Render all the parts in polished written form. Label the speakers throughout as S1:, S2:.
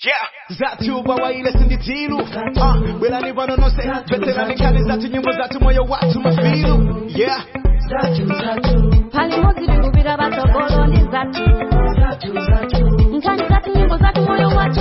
S1: Yeah, zatu bawa ile sinditilu wela ni bano no se veterani kali zatu nyimbo zatu moyo watu mafilu yeah zatu
S2: pali mozi bikubira batogolo ni zatu nkani zatu nyimbo zatu moyo watu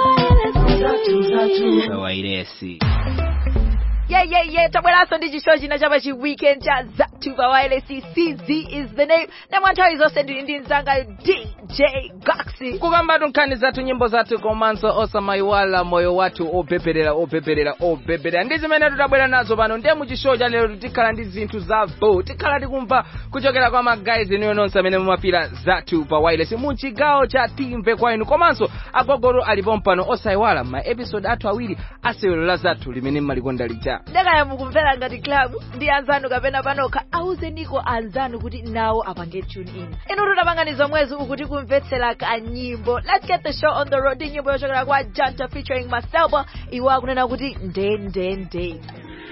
S3: bawa ile si
S4: Yeah. Tabwelaso ndichishoji na chapa chi weekend cha Zatu Bawaile CZ is the name. Na mwantawi zose ndi nzanga DJ Goxy.
S3: Kugamba dunkani zatu nyimbo zatu komanso osama iwala moyo watu opeperera. Ndizi mene tutabwela nazo bano nde muchishoja lero tikala ndi zinthu zavo. Tikala tikumva kuchokera kwa magayizi niyo nonsa mene mumapira Zatu Bawaile. Si munchigawo cha timve kwa inu komanso agogoro alipompano osa iwala ma episode atu awiri asewelo la Zatu limene malikonda lija.
S4: Ndaka ya mukumvera ngati club ndi anzanu kapena panoka auze niko anzanu kuti nawo apange tune in. Inu tutapanganizo mwezi ukuti kumvetsera kanyimbo. Let's get the show on the road. Nyimbo yochokera kwa Janta featuring Maselba iwa kunena kuti nde.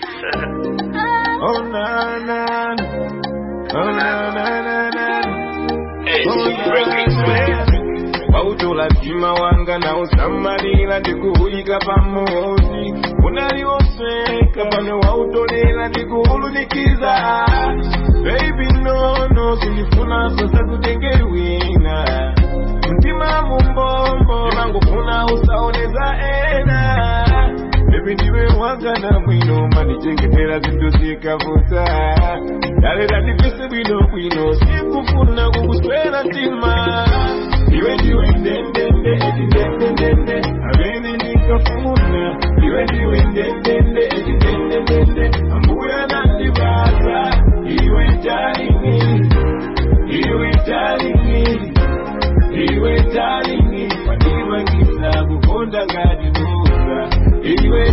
S1: Oh na na Wautola tima wanga na usamarila ndikuhulika pamozi unaliwoseka pano wautolela ndikuhululikiza baby no kunifuna sasa kutengeruina mtima mumbombo mangu kuna usaoneza ena baby ndiwe wanga na mwino manichengetera zindosikavuta dale datifise bwino sikufuna kukuswela ntima iwe ndiwe ndende abene nikafuna iwe ndiwe ndende ambuya nandibasa iwe darling wanibangisa kukonda ngati buza iwe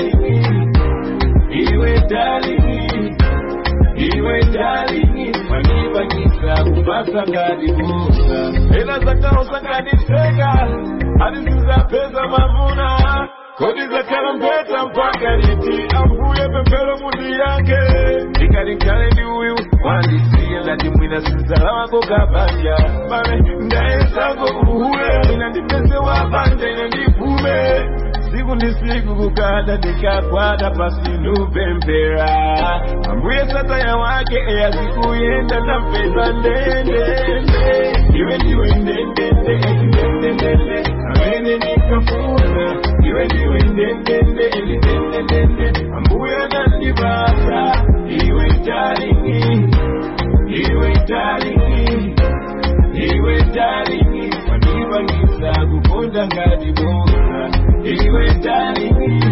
S1: darling wanibangisa kupasa ngati buza ela zakao sanganiseka adisiza pesa mavuna kodi za kalampeta mpaka liti ambuye pempelo mundi yake ikalinkale ndi uyu wandisiye lati mwina sizala wako kabanja mame ndaesako uhule inandipese wabanja inandipume siku ndi siku kukada ndikakwada pasi nupempera ambuye sataya wake eya siku yenda na pesa ndende iwe ndiwe ndende amene nikafuna iwe ndiwe ndende ambuye nandibasa iwe darling wanibangisa kukonda ngati buza iwe darling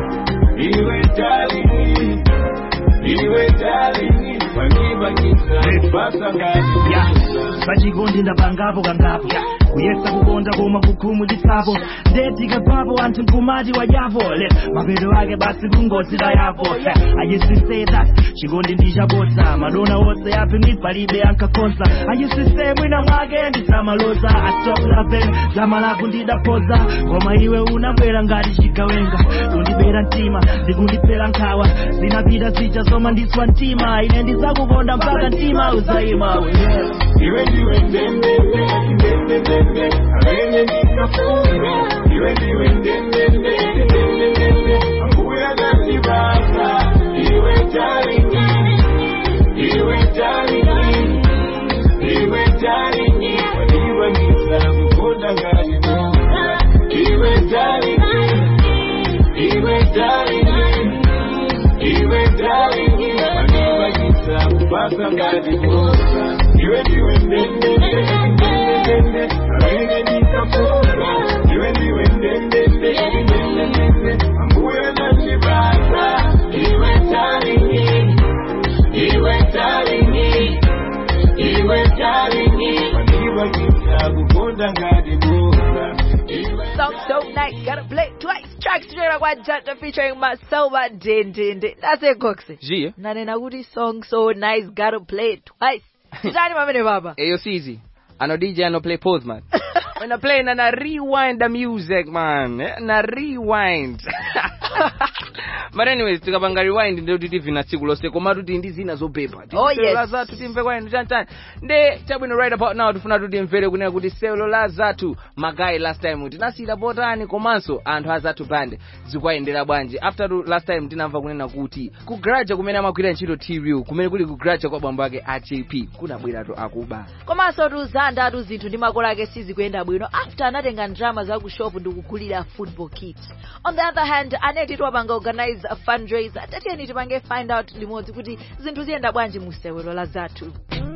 S1: wanibangisa kupasa ngati buza
S5: bachikondi ndapangapo kangapo kuyesa kukonda koma kukumu lisapo ndetika kwapo anthu mkumati wajapo mapeto ake basi kungozira yapo I used to say that chikondi ndichabodza madona onse api palibe ankakonza I used to say mwina mwake ndisamaloza I stop loving zamalavu ndidapoza koma iwe unabwera ngati chigawenga undibera mtima ndikundipera nkhawa zinapita zija zoma ndiswa mtima ine ndizakukonda mpaka mtima uzayima
S1: iwe ndiwe ndende abene nikafuna iwe ndiwe ndende ambuya nandibasa iwe darling wanibangisa kukonda ngati buza iwe darling wanibangisa kupasa ngati buza iwe ndiwe ndende abene nikafuna iwe ndiwe ndende ambuya nandibasa iwe darling wanibangisa kukonda ngati buza
S4: Song so nice, gotta play it twice. Tracks together kwa Janta featuring Maselba Dende. That's it, Goxy.
S3: Jia
S4: Nanena kuti song so nice, gotta play it twice. Tani mamene baba.
S3: eyo sizi ano DJ ano play pause man When I play na rewind the music, man. Na rewind. But anyways, tikapanga rewind ndio titi na tsiku lose koma tuti ndi zina zopepa.
S4: Oh yes.
S3: Laza tutimve kwa inu chantani. Nde chabwino right about now tufuna tutimvere kunena kuti selo la zatu magai last time tinasira potani komanso anthu azatu band zikwaendera bwanji. After last time tinamva kunena kuti kugraja kumene amakwira ntchito TRU kumene kuli kugraja kwa bambo ake AJP kunabwera to akuba.
S4: Komanso tuzanda zinthu ndi makolo ake sizikuyenda bwino after anatenga ndrama za ku shop ndi kugulira football kit. On the other hand, Aneti twapanga organize a fundraiser. Tatiyeni tipange find out limodzi kuti zinthu ziyenda bwanji mu sewelo la zathu.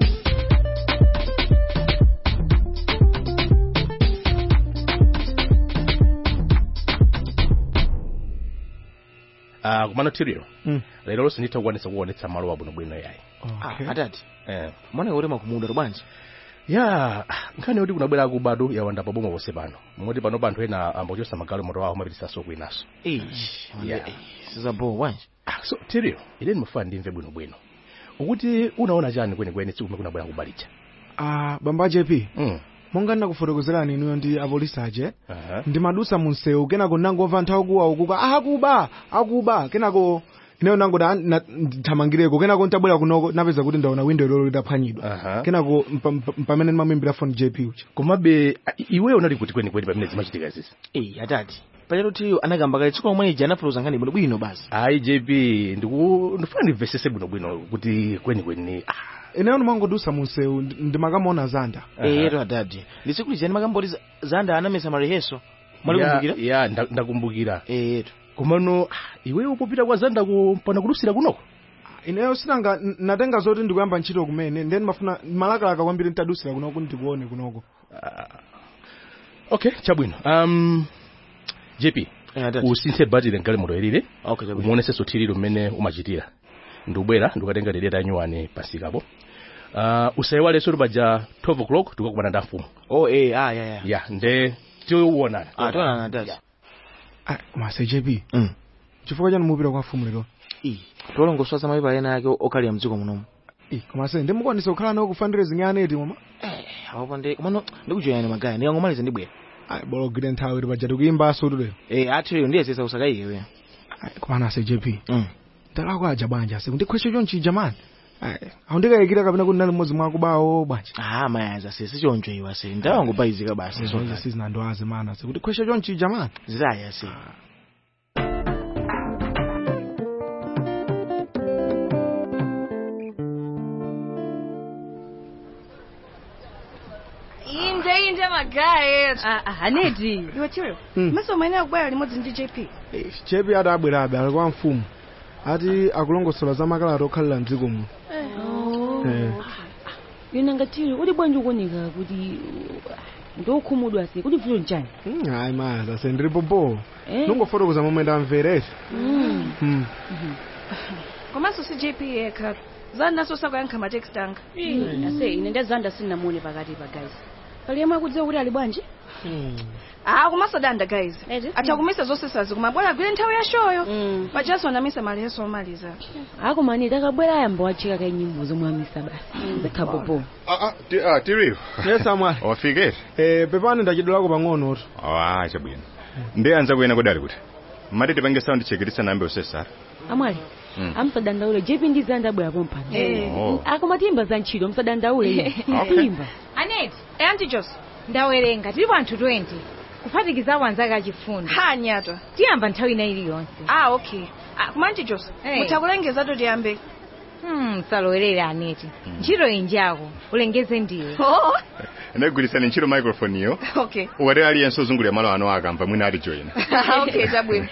S6: Kumano Tirio. Lero lonse nditokwanisa kuonetsa malo abwino yayi.
S3: Atati. Mwana yorema kumunda bwanji.
S6: Ya, nkhani yoti kunabwera kubado yawanda paboma wose pano. Moti pano panthu ena ambochosa magalo moto wawo mapitisa soko inaso.
S3: Sizabo bwanji.
S6: So Tirio, ile ndimufuna ndimve bwino. Ukuti unaona chani kweni tsiku kumene kunabwera kubalicha.
S7: Bamba JP. Monga ndakufotokozerani inuyo ndi apolisi aje. Ndimadusa munsewu kenako nangomva nthawi kuwa ukuka akuba kenako ineyo nango ndithamangireko kenako ntabwera kunoko napeza kuti ndaona window lolo lidaphwanyidwa. Kenako pamene ndimamimbira phone JP ucha.
S6: Komabe iwe unali kuti kweni pamene zimachitika zizi.
S3: Atati. Palero tiyo anagamba kale tsiku omwe ija anapuluza nkhani bwino basi.
S6: Ayi JP ndifuna ndimvesese bwino kuti kweni
S7: ineyo ndimangodusa munsewu ndimakamona zanda.
S3: Yeto atati. Ndisikulizani makamboti zanda anamesa mareheso. Mwalikumbukira?
S6: Ya ndakumbukira.
S3: Yeto.
S6: Komano iwe upopita kwa zanda kupana kulusira kunoko.
S7: Ineyo sinanga natenga zoti ndikuyamba ntchito kumene ndeni mafuna malakalaka kwambiri ntadusira kunoko ndikuone kunoko.
S6: Okay, chabwino. JP. Usinthe battery ngale moto elire.
S3: Okay, chabwino.
S6: Umuonese sotiriro mmene umachitira. Ndubwera ndikatenga deleta nyuwani pasikapo. Usaiwale sori baja 12 o'clock tukakubana nda mfumu. Ya, nde tiuona.
S3: Tona natati.
S7: Mase JP. Chifukwa chani mupira kwa mfumu lero.
S3: Tolongoswa maipa ena yake okali ya mdziko munomu.
S7: Koma se ndimukwanisa kukhala nawo ku fundraising ya Aneti mama.
S3: Apo ndi komano ndikujoyana magaya ndi angomaliza ndibwera.
S7: Bolo gire nthawi ri baja tukuyimba asulu lero.
S3: Athiyo ndiye sesa usakaike we.
S7: Koma se JP. Ndalako aja banja se ndikhweshe chonchi jamani. Aundikayikira kapena kuti nali mmodzi mwakubawo bwanji.
S3: Mayaza sese choncho iwa se ndawo ngobayizika basi
S7: so sizina ndwaze mana se kuti khweshe chonchi jamani.
S3: Ziraya se.
S2: Inde magaye.
S8: Aneti.
S2: Iwe Tirio. Maso maana kubaya limodzi ndi JP.
S7: JP adabwerabe ali kwa mfumu. Ati akulongosola za makalata okhalira mdziko muno.
S8: Yona ngati uli bwanji ukuoneka kuti ndokhumudwa se kuti vilo njani.
S7: Hayi maza sendiripo bo. Nongofotokoza momwe ndamverese.
S2: Komanso si JP yekha. Zanda so sakuyankha ma text anga.
S8: Ase ine ndazanda sinamuone pakati pa guys. Pali yemwe akudziwa kuti ali bwanji?
S2: Komanso danda guys. Atakumisa zonse sazi kumabwera gwire nthawi ya shoyo. Pajaso anamisa maleso omaliza.
S8: Mani takabwera yamba wachika kai nyimbo zomwe amisa basi. Bekhapopo.
S9: Tirio.
S7: Yes amwa.
S9: Wafike?
S7: Pepani ndachidolako pang'ono to.
S9: Chabwino. Ndianza kuyena kudali kuti. Mati tipange sound check nambe usesara.
S8: Amwali. Amsadandaule JP ndizanda bwa pompa. Akomatimba za ntchito msadandaule. Timba.
S2: Aneti, Auntie Jos.
S10: Ndawerenga tili panthu 20 kuphatikiza wanzaka chifundo.
S2: Nyatwa.
S10: Tiyamba nthawi ina iliyonse.
S2: Okay. Auntie Jos. Mutakulengeza to tiyambe.
S10: Salowerere Aneti. Ntchito injako ulengeze ndiwe.
S9: Ndagwirisana ntchito microphone yo.
S2: Okay.
S9: Wari aliyense ozungulira malo ano akamva mwina ali join.
S2: Okay, chabwino.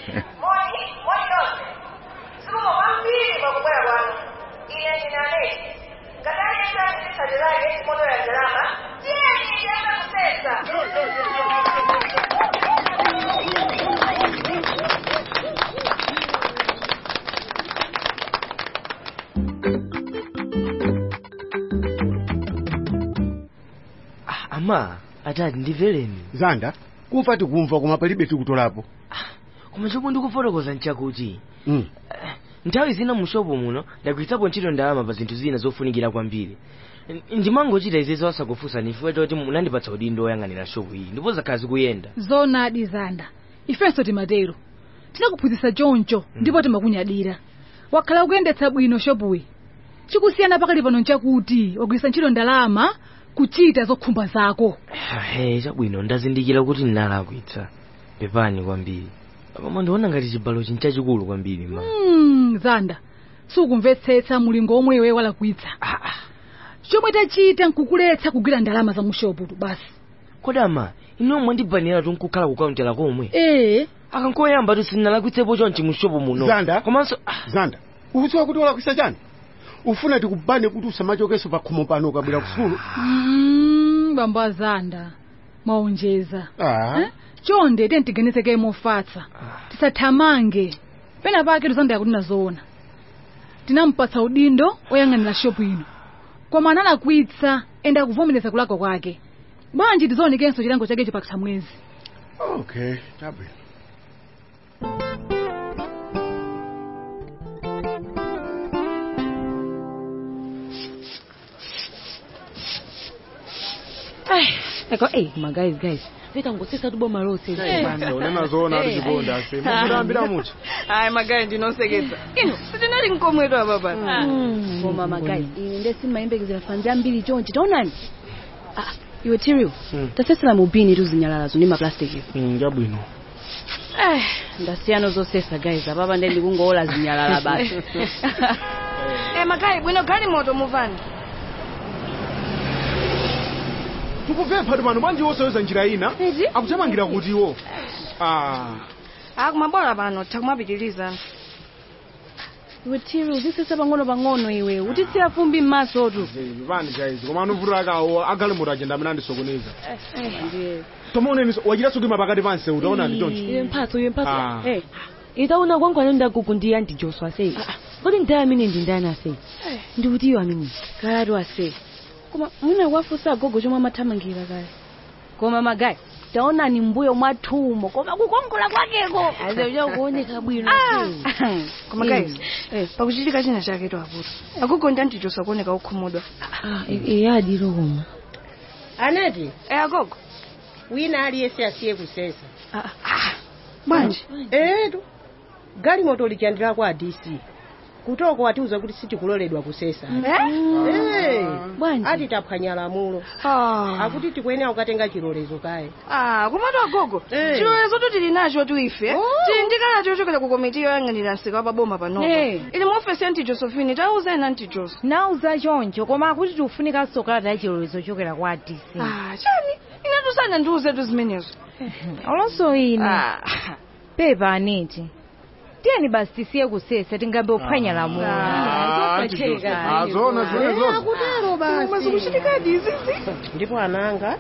S3: Ama, atati ndiveleni.
S11: Zanda, kufa tikumva koma palibe tikutolapo.
S3: Koma chopo ndikufotokoza nchakuti. Nthawi zina mushopo muno ndagwiritsapo ntchito ndalama pa zinthu zina zofunikira kwambiri.
S12: ndimangochita izizo asakufusa nifuwe toti munandipatsa udindo oyang'anira shopu iyi ndipo zakhazi kuyenda
S13: zonadi Zanda ifenso timatero tinakuphunzitsa choncho ndipo timakunyadira wakhala ukuyendetsa bwino shopuyi chikusiyana pakali pano nchakuti wagwiritsa ntchito ndalama kuchita zokhumba zako
S12: chabwino ndazindikira kuti ndinalakwitsa pepani kwambiri koma ndiona ngati chibalo chinchachikulu kwambiri ma
S13: Zanda sukumvetsetsa mulingo omwe iwe walakwitsa chomwe tachita nkukuletsa kugwira ndalama za mushopu tu basi
S12: kodama inomwe ndibanira tunkukhala kukauntela komwe akankoyamba tusinalakwitsepo chonchi mushopu muno
S11: Zanda
S12: komanso
S11: Zanda ukudziwa kuti walakwitsa chani ufuna tikubane kuti usamachokeso pa khomo pano ukabwera kusulu
S13: bambo Zanda maonjeza chonde tentigenezeke mofatsa tisathamange pena pake tuzanda yakuti nazoona tinampatsa udindo oyang'anira shopu ino koma analakwitsa enda kuvomereza kulakwa kwake bwanji tizonekenso chilango chake chipakisa mwezi
S11: okay chabwino
S8: Eko guys veta ngosesa tubo marose
S7: bana unena zona ari chibonda ase murambira mucha
S2: magayi ndinosekeza ino sitinali nkomweto apa baba
S8: ngoma magayi ine ndesimayembekeza fanza mbili chonchi taonani iwe Tiriu tasesera mubini tuzinyalalazo ni maplastic
S12: njabwino
S8: ndasiyano zosesa guys ababa ndi kungola zinyalala basi
S2: magayi bwino gali moto muvani
S7: tukupempha ti pano bwanji woseweza njira ina akuthamangira kutiwo
S2: kumabwera pano takumapitiriza
S8: iwe Tiriu zisese pang'ono iwe utitsira fumbi m'maso tu
S7: vani guys koma anovuta akawo agale moto ajenda amene andisokoneza
S8: ndiye
S7: tomaoneni wachita sukima pakati panse utaona nditonchi
S8: iwe mphatso itaona kwankwana ndagugu ndi antijoswa sei kodi ndaya amene ndi ndani ase ndikuti iyo amene kalatu ase koma mwina wafusa agogo chomwe amathamangira kale koma magayi taonani mbuyo mwathumo koma kukongola kwakeko azoja kuoneka bwino
S2: koma guys pakuchitika china chake to aputo agogo ndi antijoswa kuoneka ukhumudwa
S8: adiro koma
S14: Aneti
S2: agogo
S14: wina aliyese asiye kusesa
S2: bwanji
S14: gali moto lichandira kwa DC kutoko watiuza kuti sitikuloledwa kusesa
S2: bwanji
S14: ati taphwanya lamulo akuti tikuyenera kukatenga chilolezo kaye
S2: kumatu agogo chilolezo tili nacho tu ife tili ndikala chochokera ku komiti yoyang'anira nsika wa paboma panopo ili mu ofesi ya Aunty Josephine tauzeni Aunty Jose
S10: nauza choncho koma akuti tifunika sokalata ya chilolezo chochokera kwa DC
S2: chani ine tusana ndiuze tu zimenezo
S10: olonso ine pepa Aneti tiyeni basi tisiye kusesa tingambe uphwanya lamulo
S7: zona
S14: akutero basi
S2: kuchitikadi izizi
S14: ndipo ananga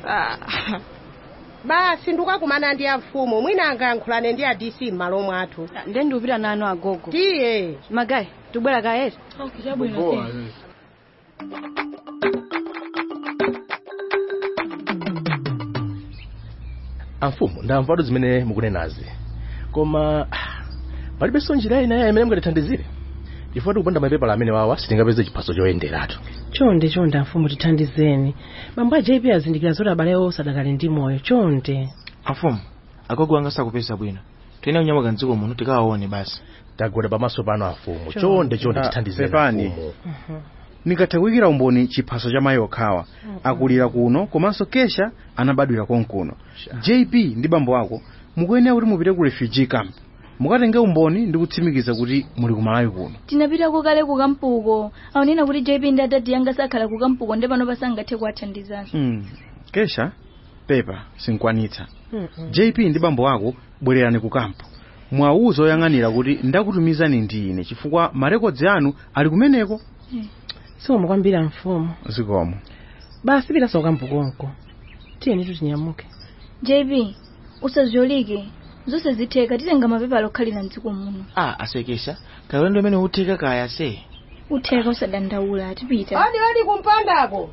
S14: basi ndikukumana ndi amfumu mwina angayankhulane ndi a DC m'malo mwathu
S8: nde ndiupita nanu agogo
S14: tiye
S8: magayi tubwera kaeri
S6: amfumu ndamvatu zimene mukunenazi koma palibenso njira ina imene mungatithandizire chifukwa tikupanda mapepala amene wawa sitingapeze chiphaso choyenderatu
S15: chonde amfumu tithandizeni mambo a JP azindikira zoti abale osadakali ndi moyo chonde
S16: amfumu agogo anga sakupeza bwino tiyena kunyamuka mdziko muno tikawaone basi
S6: tagwera pamaso pano amfumu chonde tithandizeni
S11: pepani nikathawikira umboni chiphaso cha mayi okhawa akulira kuno komanso kesha anabadwira konkuno JP ndi bambo ako mukuyenera kuti mupite ku refugee camp mukatenge umboni ndi kutsimikiza kuti muli kumalawi kuno
S17: tinapita kukale ku kampuko aonena kuti JP ndi adadi yanga sakhala ku kampuko ndi pano pasangathe kuwathandizanso
S11: kesha pepa sinkwanitsa JP ndi bambo ako bwererani ku kampu mwauza oyang'anira kuti ndakutumizani ndi ine chifukwa marekodzi anu ali kumeneko
S15: soma kwambira mfumu
S11: zikomo
S15: basi pita sokampu konko tiyeni tutinyamuke
S17: JP usazolike zonse zitheka titenga mapepala okhalira mdziko muno
S16: asekesha kalendo amene utheka kaya se
S17: utheka usadandaula atipita
S14: adi kumpandako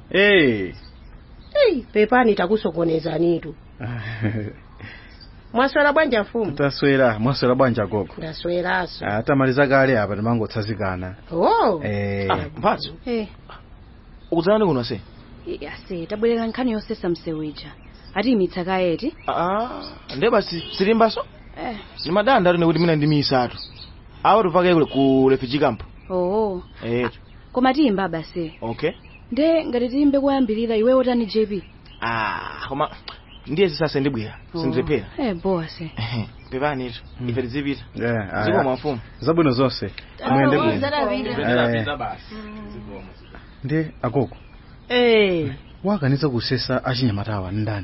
S14: pepani takusokonezanitu mwaswera bwanja mfumu
S11: taswera mwaswera bwanja gogo
S14: ndasweraso
S11: tamaliza kale apa timangotsanzikana
S16: mphatso ukudzana kuno se
S8: ase tabwerera nkhani yosesa mseweja ati imitsaka eti
S16: nde basi silimbaso simadanda tune kuti mina ndi misatu awo tupake kule ku refugee camp
S8: koma tiyimba basi
S16: okay
S8: nde ngati tiyimbe kuyambirira iwe otani JP
S16: koma ndiye sasa ndibwera sindirephera
S8: boa se
S16: pepani ito ife tizipita ziko mafumu
S11: zabwino zonse muyende nde akoko wakaniza kusesa achinyamatawa ndani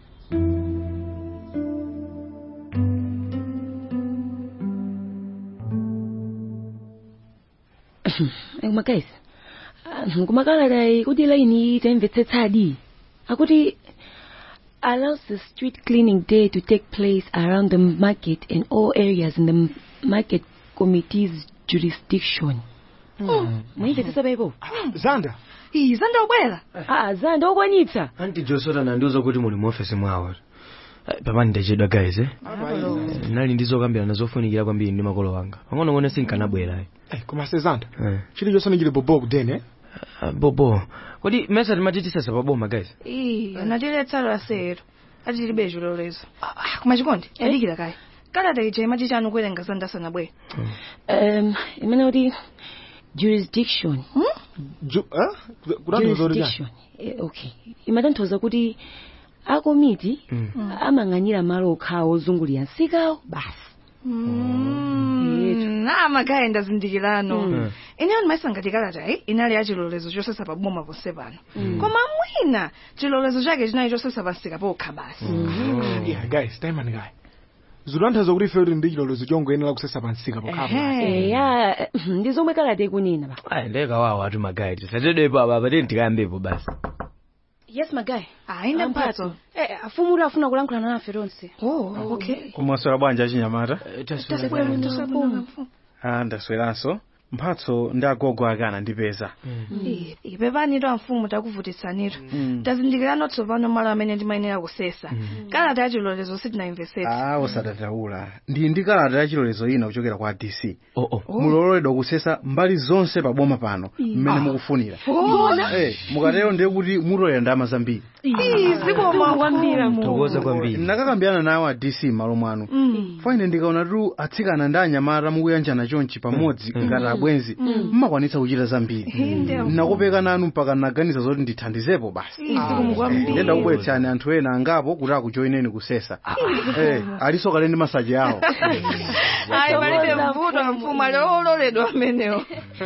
S8: guys kumakalai kuti laini taimvetsetsadi akuti allows the street cleaning day to take place around the market and all areas in the market committee's jurisdiction. Mwimvetsetsa baibo
S7: Zanda
S2: Zanda ubwera
S8: Zanda okwanitsa
S12: Auntie Josota nandiuza kuti muli mu office mwawo pamani ndachedwa guys nali ndizokambirana zofunikira kwambiri ndi makolo wanga pang'ono sinkanabwera
S7: koma Zanda chili chosani chili bobo kudene
S12: bobo kodi mesa timatitisa paboma guys
S2: anatiletsa lasero atili bejo lolezo koma chikondi adikira kai kalata ije machichano kuwerenga Zanda sanabwera
S8: imene kuti jurisdiction jurisdiction okay imatanthauza kuti akomiti amang'anyira malo okhawo ozungulira nsikawo basi
S2: namagaye ndazindikirano ineyo ndimaisangati kalata inali achilolezo chosesa paboma ponse pano koma mwina chilolezo chake chinali chosesa pansika pokha basi
S7: guys taimani guy zulanthaza kuti ife ndi chilolezo chongoyenera kusesa pansika pokha
S8: ndi zomwe kalata ikunena
S12: ba ndeka wawo atu magayi tisatedwepo apa patenti tikayambepo basi
S2: Yes, Magai. Inde mphatso.
S8: Afumu afuna kulankhulana nafe tonse.
S2: Okay.
S11: Kumaswera bwanja achinyamata? Ndasweranso. Mphatso ndi agogo akana ndipeza.
S2: Ipepani to amfumu takuvutitsaniro. Tazindikirano tsopano malo amene ndimayenera kusesa. Kalata ya chilolezo sitinaimvesesa.
S11: Usadandaula. Ndi kalata ya chilolezo ina kuchokera kwa DC. Muloledwa kusesa mbali zonse paboma pano mmene mukufunira. Mukatero ndiye kuti mutoyera ndalama zambiri.
S12: Tokoza kwambiri.
S11: Nakakambirana nawo a DC malo mwanu. Fine ndikaona tu atsikana ndi anyamata mukuyanjana chonchi pamodzi ngati abwenzi mmakwanitsa kuchita zambiri. Nakopeka nanu mpaka naganiza zoti ndithandizepo basi. Ndenda kubweretsani anthu ena angapo kuti akujoineni kusesa. Aliso kale ndi masaji awo.
S2: Ayi palibe mvuto amfumu ali ololedwa amenewo.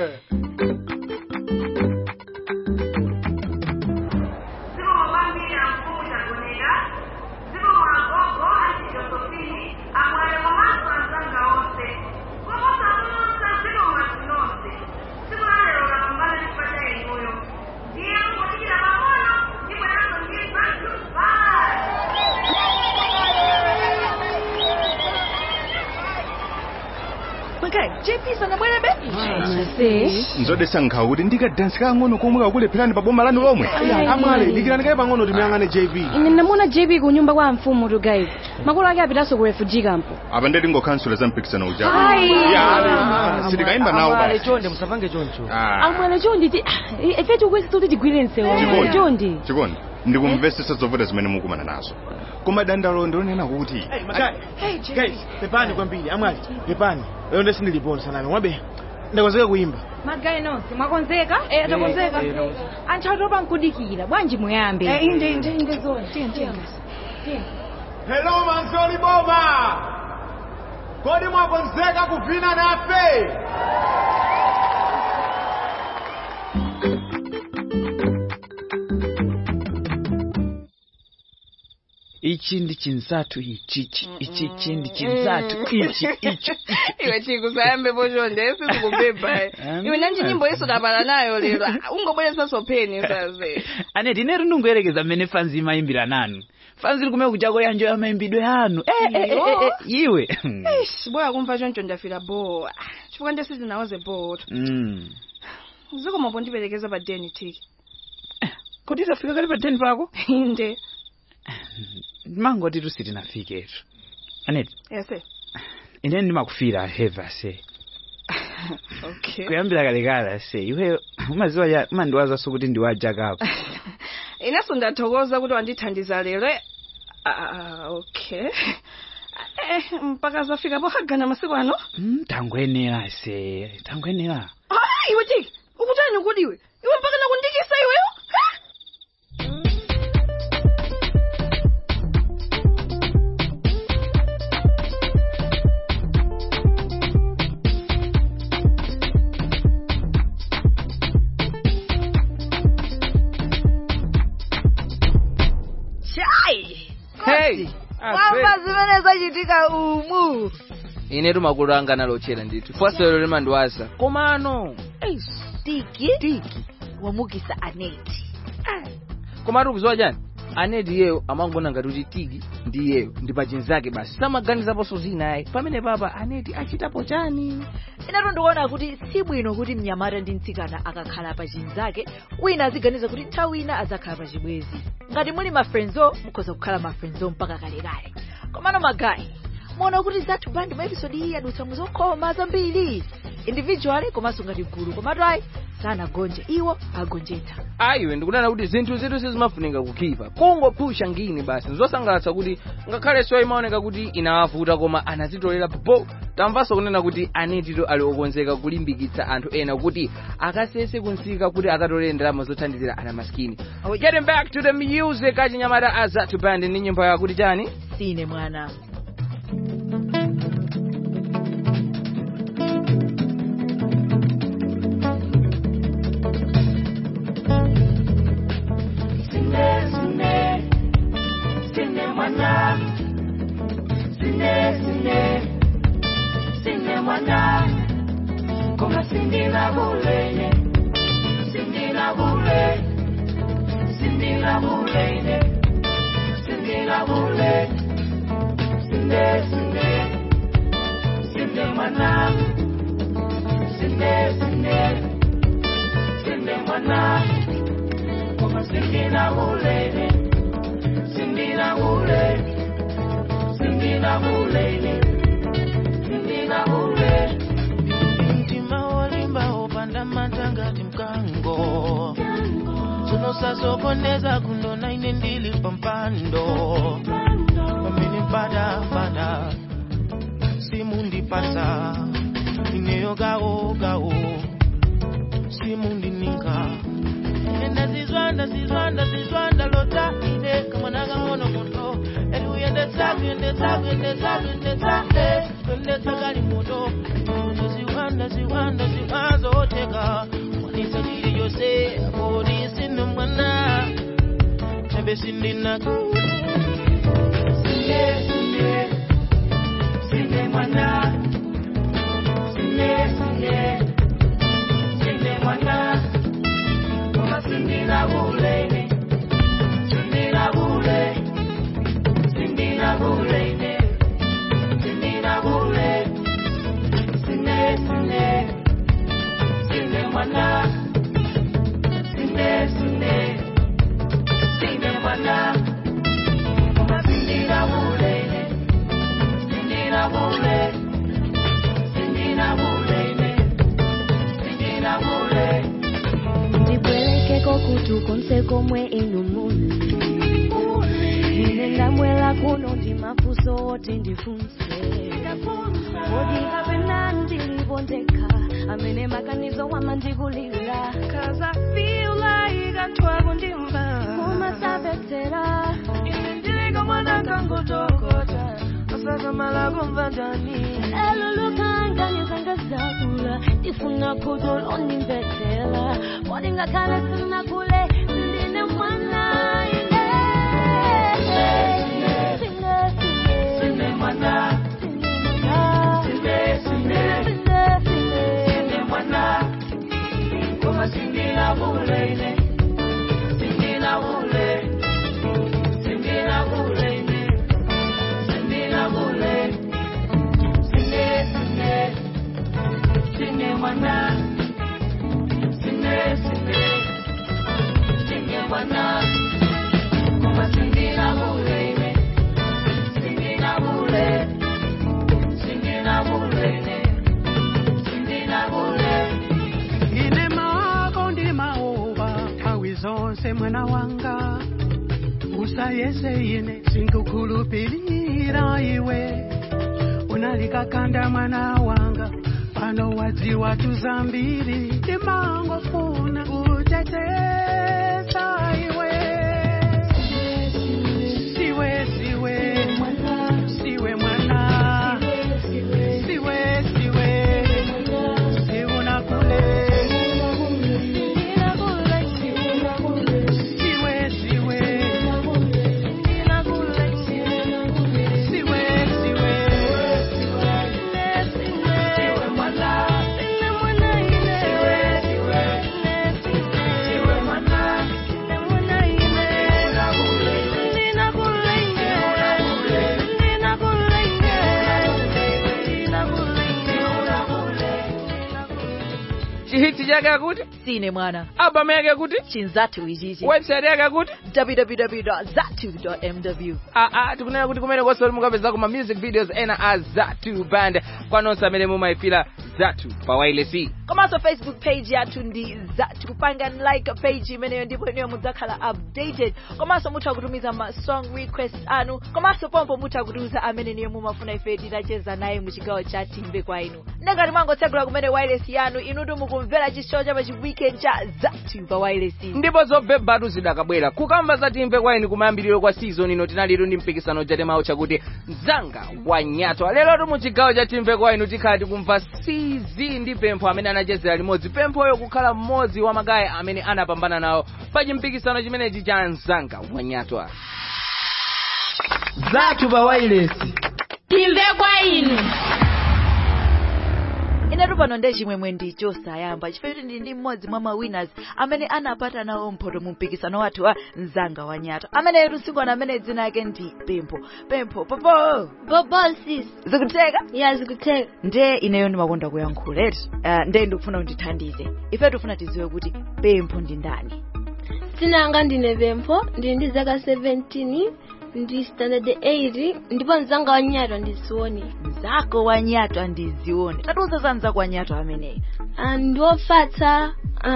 S2: JP sana bwera be?
S9: Nzodesa nkhauri ndikadansi kang'ono komwe kakulepherani paboma lanu lomwe.
S7: Amale dikirani kai pang'ono timuyang'ane JP.
S8: Ine ndamona JP ku nyumba kwa mfumu tu guys. Makolo ake apitaso ku refugee camp.
S9: Apa ndeti ngokhansula zampikisano uja. Sitikaimba nawo
S12: basi. Chonde musapange choncho.
S8: Amwele chonde efetu kwesi tuti tigwire nsewo. Chonde.
S9: Chikondi. Ndikumvesesa zovuta zimene mukumana nazo. Koma dandalo ndionena kuti
S7: guys pepani kwambiri amwali pepani lero ndesi ndilipona nami mwabe ndakonzeka kuimba
S10: Magai nonse mwakonzeka
S2: takonzeka
S10: antatopa nkudikira bwanji muyambe
S2: inde zone
S7: hello manzoli boma kodi mwakonzeka kuvina nafe
S16: ichi ndi chinzatu ichi ndi chinzatu ichi
S2: iwe chikusayambe pochonde sizikubeba iwe nanji nyimbo iso tapala nayo lero ungobweresa sopeni saze
S18: Aneti neru ndungoyerekeza mmene fanzi imayimbira nanu fanzi likumene kuchako yanjo ya mayimbidwe anu iwe
S2: boya kumva choncho ndafira boa chifukwa ndesi tinawaze boto zikoma pondiperekeza pa deni tiki
S18: kodi tafika kali pa deni pako
S2: inde
S18: mangoti tusiti nafiketu Aneti
S2: yes
S18: ine ndimakufira heva se
S2: Okay.
S18: Kuyambira kalekale se. Iwe umaziwa ya mandiwaza sokuti ndiwaja kako.
S2: Inaso ndathokoza kuti wandithandiza lero. Okay. Mpaka zafika pohagana masiku ano?
S18: Tangwenera se. Tangwenera.
S2: Iwe Tiki, ukutani ukudiwe? Iwe mpaka nakundikisa iweyo?
S3: Hey!
S4: Mama zimene zachitika umu.
S3: Ine tumakulu anga nalochera ndithu. Foselo limandiwaza. Komano.
S4: Tiki. Wamukisa Aneti.
S3: Komatu kuzowa jani? Aneti yeyo amangona ngati kuti Tiki ndi yeyo ndi pachinzake basi. Samaganizaponso zina ayi. Pamene papa Aneti achitapo chani?
S4: Inatu ndikuona kuti si bwino kuti mnyamata ndi mtsikana akakhala pachinzake, wina aziganiza kuti nthawi ina adzakhala pachibwezi. Ngati muli mafrenzo, mukhoza kukhala mafrenzo mpaka kalekale. Komano magayi, muona kuti zathu bandi ma episode iyi adutsa muzokoma zambiri. Individually komanso ngati gulu, komatu ayi sanagonje iwo agonjetsa.
S3: Ayiwe ndikunena kuti zinthu zitu sizimafunika kukhipa. Kungopusha ngini basi. Nzosangalatsa kuti ngakhale so imaoneka kuti inawavuta koma anazitolera popo. Tamvaso kunena kuti Anetito ali okonzeka kulimbikitsa anthu ena kuti akasese kunsika kuti akatolere ndalama zothandizira ana maskini. Getting back to the music, achinyamata azathu band ndi nyimbo yakuti chani?
S4: Sine mwana.
S1: Sine mwana, koma sindila bulene, sindila bule, sindila bulene, sindila bule, sinde mwana, sinde mwana, koma sindila bulene, sindila bule, sindila bulene. Mtima walimba opanda matangati mkango Sunosasokoneza kundona ine ndili pampando Pamene pada Simu ndipasa Ineyo gao Simu ndininka Nenda zizwanda lota ine Kama naga mono Endetsa gali moto ziwanda oteka Wanisa jiri yose Bodi sinu mwana Chebe sindina Sinde mwana Sinde mwana Koma sindina bulene Sindina bule Sindina bulene Sindina bule Sinde mwana Sinde mwana Koma sindina bulene Sindina bule Sindina bulene Sindina bule
S19: Ndibweleke kokutu konse komwe inu muli Nenda mwela kuno ndi mafuso oti ndifunse Odi kapena ndilibondeka Amene makanizo wama ndikulira
S2: Cause I feel like antwaku ndimba
S19: Umasabetera
S2: Ndilika mwana kangotokota Asasa malabo mvandani
S19: Elulukanga nyuzanga zakula Ndifuna kudolo nimbetela Odi ngakala sina kule Ndine mwana
S1: Sinde mwana Sinde mwana Koma sindila bulene Sindila bule Sindila bulene Sindila bule Sinde mwana Sinde mwana Koma sindila bulene Sindila bule
S20: usayese mwana wanga usayese ine sinkukhulupirira iwe unalikakanda mwana wanga pano wadziwa tuzambiri ndimangofuna kutetesa iwe siwe mwana siuna kule
S3: Chihiti yake kuti
S4: Sine mwana.
S3: Album yake kuti
S4: Chinzatu izizi.
S3: Website yake kuti
S4: www.zatu.mw.
S3: Tikunena kuti kumene konse mukapeza kuma music videos ena a Zatu Band kwanonse amene mumaifila Zatu pa wireless.
S4: Komanso Facebook page yathu ndi Zatu panga like page imeneyo ndipo niyo mudzakhala updated. Komanso mutha kutumiza ma song requests anu. Komanso pompo mutha kutuza amene niyo mumafuna ife titacheza naye muchigawo cha timve kwa inu. Ngati mwangotsegula kumene wireless yanu inutu mukumvera chishow cha weekend cha Zatu pa wireless.
S3: Ndipo zobebatu zidakabwera kukamba za timve kwa inu kumayambiriro kwa season ino tinaliro ndi mpikisano jatemawo chakuti Mzanga wa Nyatwa. Lero muchigawo cha timve kwa inu tikhala tikumva CZ ndi Pempho amene anachezera limodzi. Pemphoyo kukhala mmodzi wa magayi amene anapambana nawo pa chimpikisano chimenechi cha Mzanga wa Nyatwa.
S18: Zatu pa wireless.
S19: Timve kwa inu.
S4: Inetu pano nde chimwemwe ndicho sayamba chifukwa ndi mmodzi mwa ma winners amene anapata nawo mphoto mu mpikisano wathu wa Mzanga wa Nyatwa amene yerusikwana amene dzina yake ndi Pempho popo
S19: sis
S4: zikuteka
S19: zikuteka
S4: nde ineyo ndimakonda kuyankhula eti nde ndikufuna kundithandize ife tufuna tiziwe kuti Pempho ndi ndani.
S19: Sinanga ndine Pempho ndi zaka 17 ndi standard 8 ndipo Mzanga wa Nyatwa ndizione.
S4: Mzako wa Nyatwa ndizione. Tatuza za Mzako wa Nyatwa ameneyi.
S19: Ndiwofatsa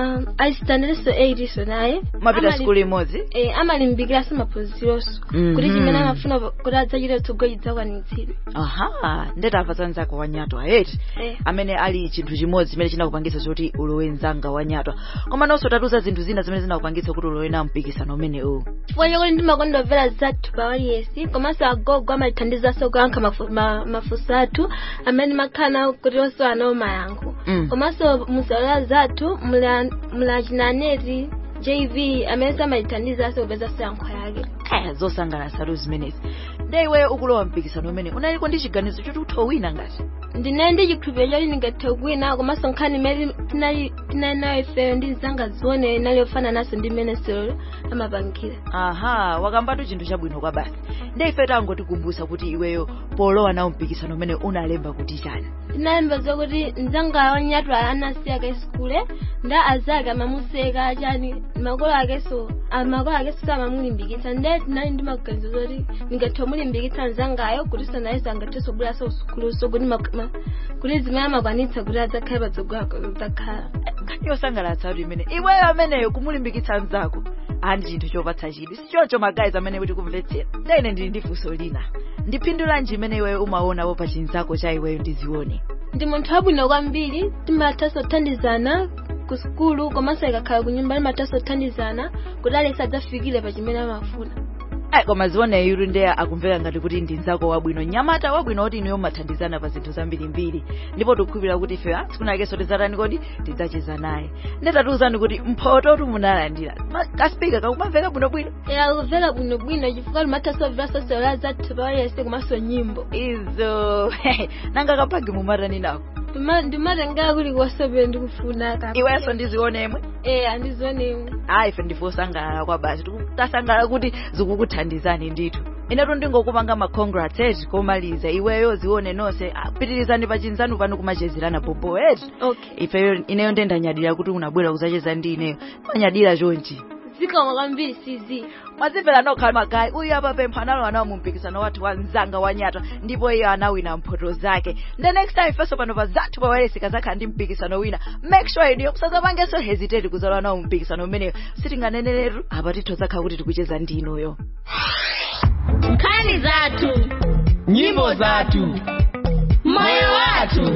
S19: I standard so 8 so naye.
S4: Mapita school imodzi?
S19: Amalimbikira samaphunziroso. Kuti chimene amafuna kuti adzachite tsogoyidza kwanitsire.
S4: Aha, ndetafatsa Mzako wa Nyatwa eti. Amene ali chinthu chimodzi chimene chinakupangitsa kuti ulowe Mzanga wa Nyatwa. Koma nonso tatuza zinthu zina zimene zinakupangitsa kuti ulowe na mpikisano umene uwu.
S19: Chifukwa choti ndimakondovera Zatu pa wireless komanso agogo amathandiza kuyankha mafunso athu amene makhala kuti onse anawo mayankho. Komanso musalola Zatu mlachinaneti JV amene amathandiza kupeza sankho yake.
S4: Zosangalatsa zimenezi. Nde iwe ukulowa mpikisano umene unaliko ndi chiganizo choti uthowina ngati?
S19: Ndine ndi chikhulupiriro choti ndingathe kuwina komanso nkhani imene tinali nayo ife ndi Mzanga zione inaliyofana naso ndi mmene solo amapangira.
S4: Aha, wakambatu chinthu chabwino kwa basi. Nde ife tangotikumbutsa kuti iweyo polowa nawo mpikisano umene unalemba kuti chani?
S19: Ndinalemba zokuti Mzanga wa Nyatwa anasiya ka skule nda azake amamuseka chani makolo akeso amamulimbikitsa nde tinali ndi maganizo zoti ndingathe mulimbikitsa Mzangayo kuti naye angathe kubwera skuluso kuti zimene amakwanitsa kuti adzakhale patsogolo zakhala.
S4: Yosangalatsa kuti imene iweyo ameneyo kumulimbikitsa Mzako andi chinthu chopatsa chidwi sichoncho magayizi amene kuti kumvetsera. Nde ine ndili ndi funso lina ndipindulanji imene iweyo umaonawo pa chinzako cha iweyo ndizione.
S19: Ndi munthu wabwino kwambiri timathanso kuthandizana ku skulu komanso ikakhala ku nyumba timathanso kuthandizana kuti aliyense adzafikire pa chimene amafuna.
S4: Koma zione yuru nde akumvera ngati kuti ndi Mzako wabwino nyamata wabwino kuti iniyo mathandizana pa zinthu zambirimbiri ndipo tikukhulupirira kuti ife tikunakenso tizatani kodi tidzacheza naye. Ndetatiuzani kuti mphoto tumunalandira kaspika kakumamveka bwinobwino.
S19: Akuveka bwinobwino chifukwa timathanso kumvera sosolo Zatu pa wireless komanso nyimbo
S4: izo. Nanga kapagi mumatani nako?
S19: Ndimatenga kuti kwasobe ndikufuna kapa.
S4: Iwenso ndizionemwe?
S19: Andizionemwe.
S4: Ife ndifosangalala kwa basi tasangalala kuti zikukuthandizani ndithu. Inetu ndingokupanga ma congrats komaliza iweyo zione nonse pitirizani pa chinzanu pano kumachezerana popo eti.
S19: Okay.
S4: Ife ineyo ndendanyadira kuti unabwera kuzacheza ndi ineyo. Manyadira chonchi.
S19: zikomo kwambiri sizi.
S4: Mwazimvera nokha magayi uyu apa pemphanalo anawo mumpikisano wathu wa Nzanga wa Nyatwa ndipo iye anawina mphoto zake. The next time first pano pa zathu pa wireless kazakhala ndi mpikisano wina. Make sure inu musazapangenso hesitate kuzalowa nawo mpikisano umeneyo. Sitinganeneretu apa titho zakhala kuti tikucheza ndinuyo.
S17: Nkhani zathu,
S3: nyimbo zathu,
S17: moyo wathu.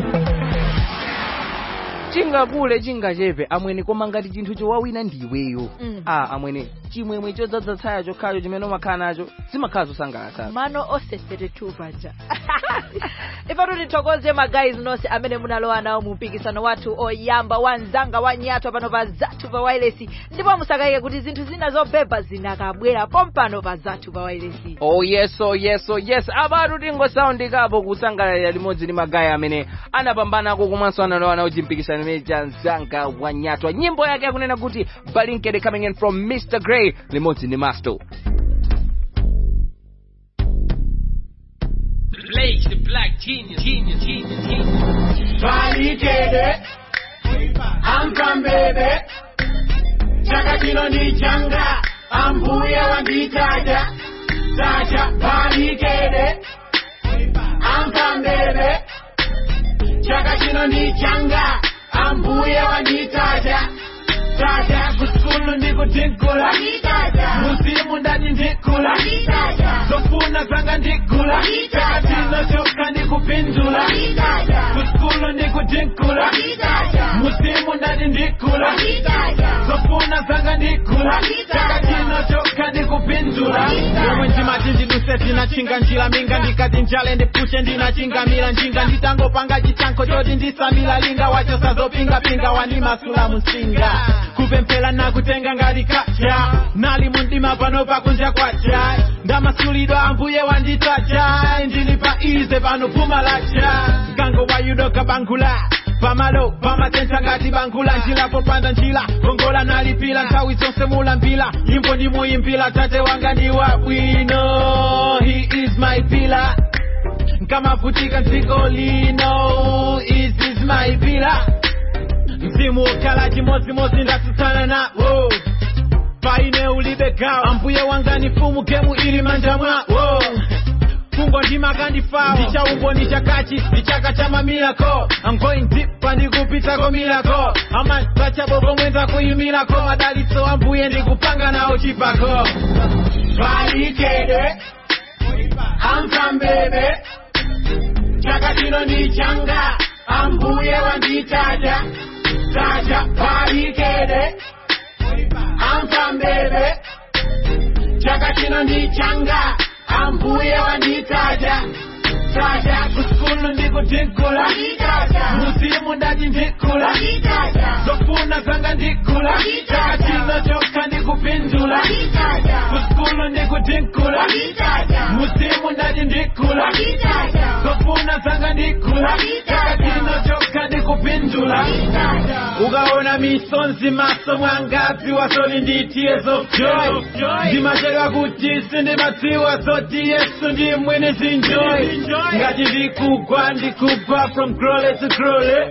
S3: Chingakule chingachepe amwene koma ngati chinthu chowawina ndiweyo. Amwene chimwemwe chodzatsaya chokhacho chimene umakhala nacho zimakhala zosangalatsa.
S4: Mano oseseretu paja. Ifa tutithokoze magayizi nonse amene munalowa nawo mu mpikisano wathu oyamba wa Nzanga wa Nyatwa pano pa zathu pa wireless. Ndipo musakayike kuti zinthu zina zobeba zinakabwera pompano pa zathu pa wireless.
S3: Oh yes. Abatu tingosoundikapo kusangalala limodzi ndi magayi amene anapambanako komanso analowa nawo chimpikisano cha Nzanga wa Nyatwa. Nyimbo yake yakunena kuti Balinkede coming in from Mr. Grey limodzi ndi Masto.
S20: Blake the black genius.
S1: Balinkede, I'm from baby. Chaka chino ni changa, ambuye wanditaja. Taja Balinkede, I'm from baby. Chaka chino ni changa, ambuye wanditaja. Taja kuskulu ndiko tinkula. Musimu ndani ndikula. Zofuna zanga ndikula. Chaka chino choka ndikupindula. Kuskulu ndiko tinkula. Musimu ndani ndikula. Zofuna zanga ndikula. Chaka chino choka ndikupindula. Yomwe njimati ndiduse tinachinga njila minga ndikati njale ndipushe ndinachinga mila njinga nditango panga chisanko choti ndisamila linga wacho sazopinga pinga wanimasula musinga. Kupempela na kutenga ngati kacha nali mundima pano pakunja kwacha ndamasulidwa ambuye wanditacha ndilipa ize pano pumalacha gango wayudoka bangula pamalo pamatenta ngati bangula njila popanda njila gongola nalipila nthawi zonse mulambila nyimbo ndimuyimbila tate wanga ndi wabwino he is my pillar nkamavutika dziko lino is my pillar mzimu ukala chimodzimodzi ndasutsana nawo paine ulibe gawo ambuye wanga ni fumu gemu ili manja mwawo fungo ndima kandifawo ndichaumbo ndichakachi ndichaka cha mamilako I'm going deep pandikupitako milako amatacha bobo mwenza kuyimilako madalitso ambuye ndikupanga nawo chipako Balinkede I'm from baby chaka chino ndi changa ambuye wanditaja Taja Balinkede I'm from baby chaka chino ndi changa ambuye wanditaja Taja kuskulu ndiko tinkula musimu ndati ndikula zofuna zanga ndikula chaka chino choka ndikupindula kuskulu ndiko tinkula musimu ndati ndikula zofuna zanga ndikula chaka chino choka ndikupindula ukaona misonzi maso mwangazi wasoni ndi tears of joy ndimacheka kuti sindimadziwa zoti Yesu ndi mwene zinjoy ngati ndikugwa from grole to grole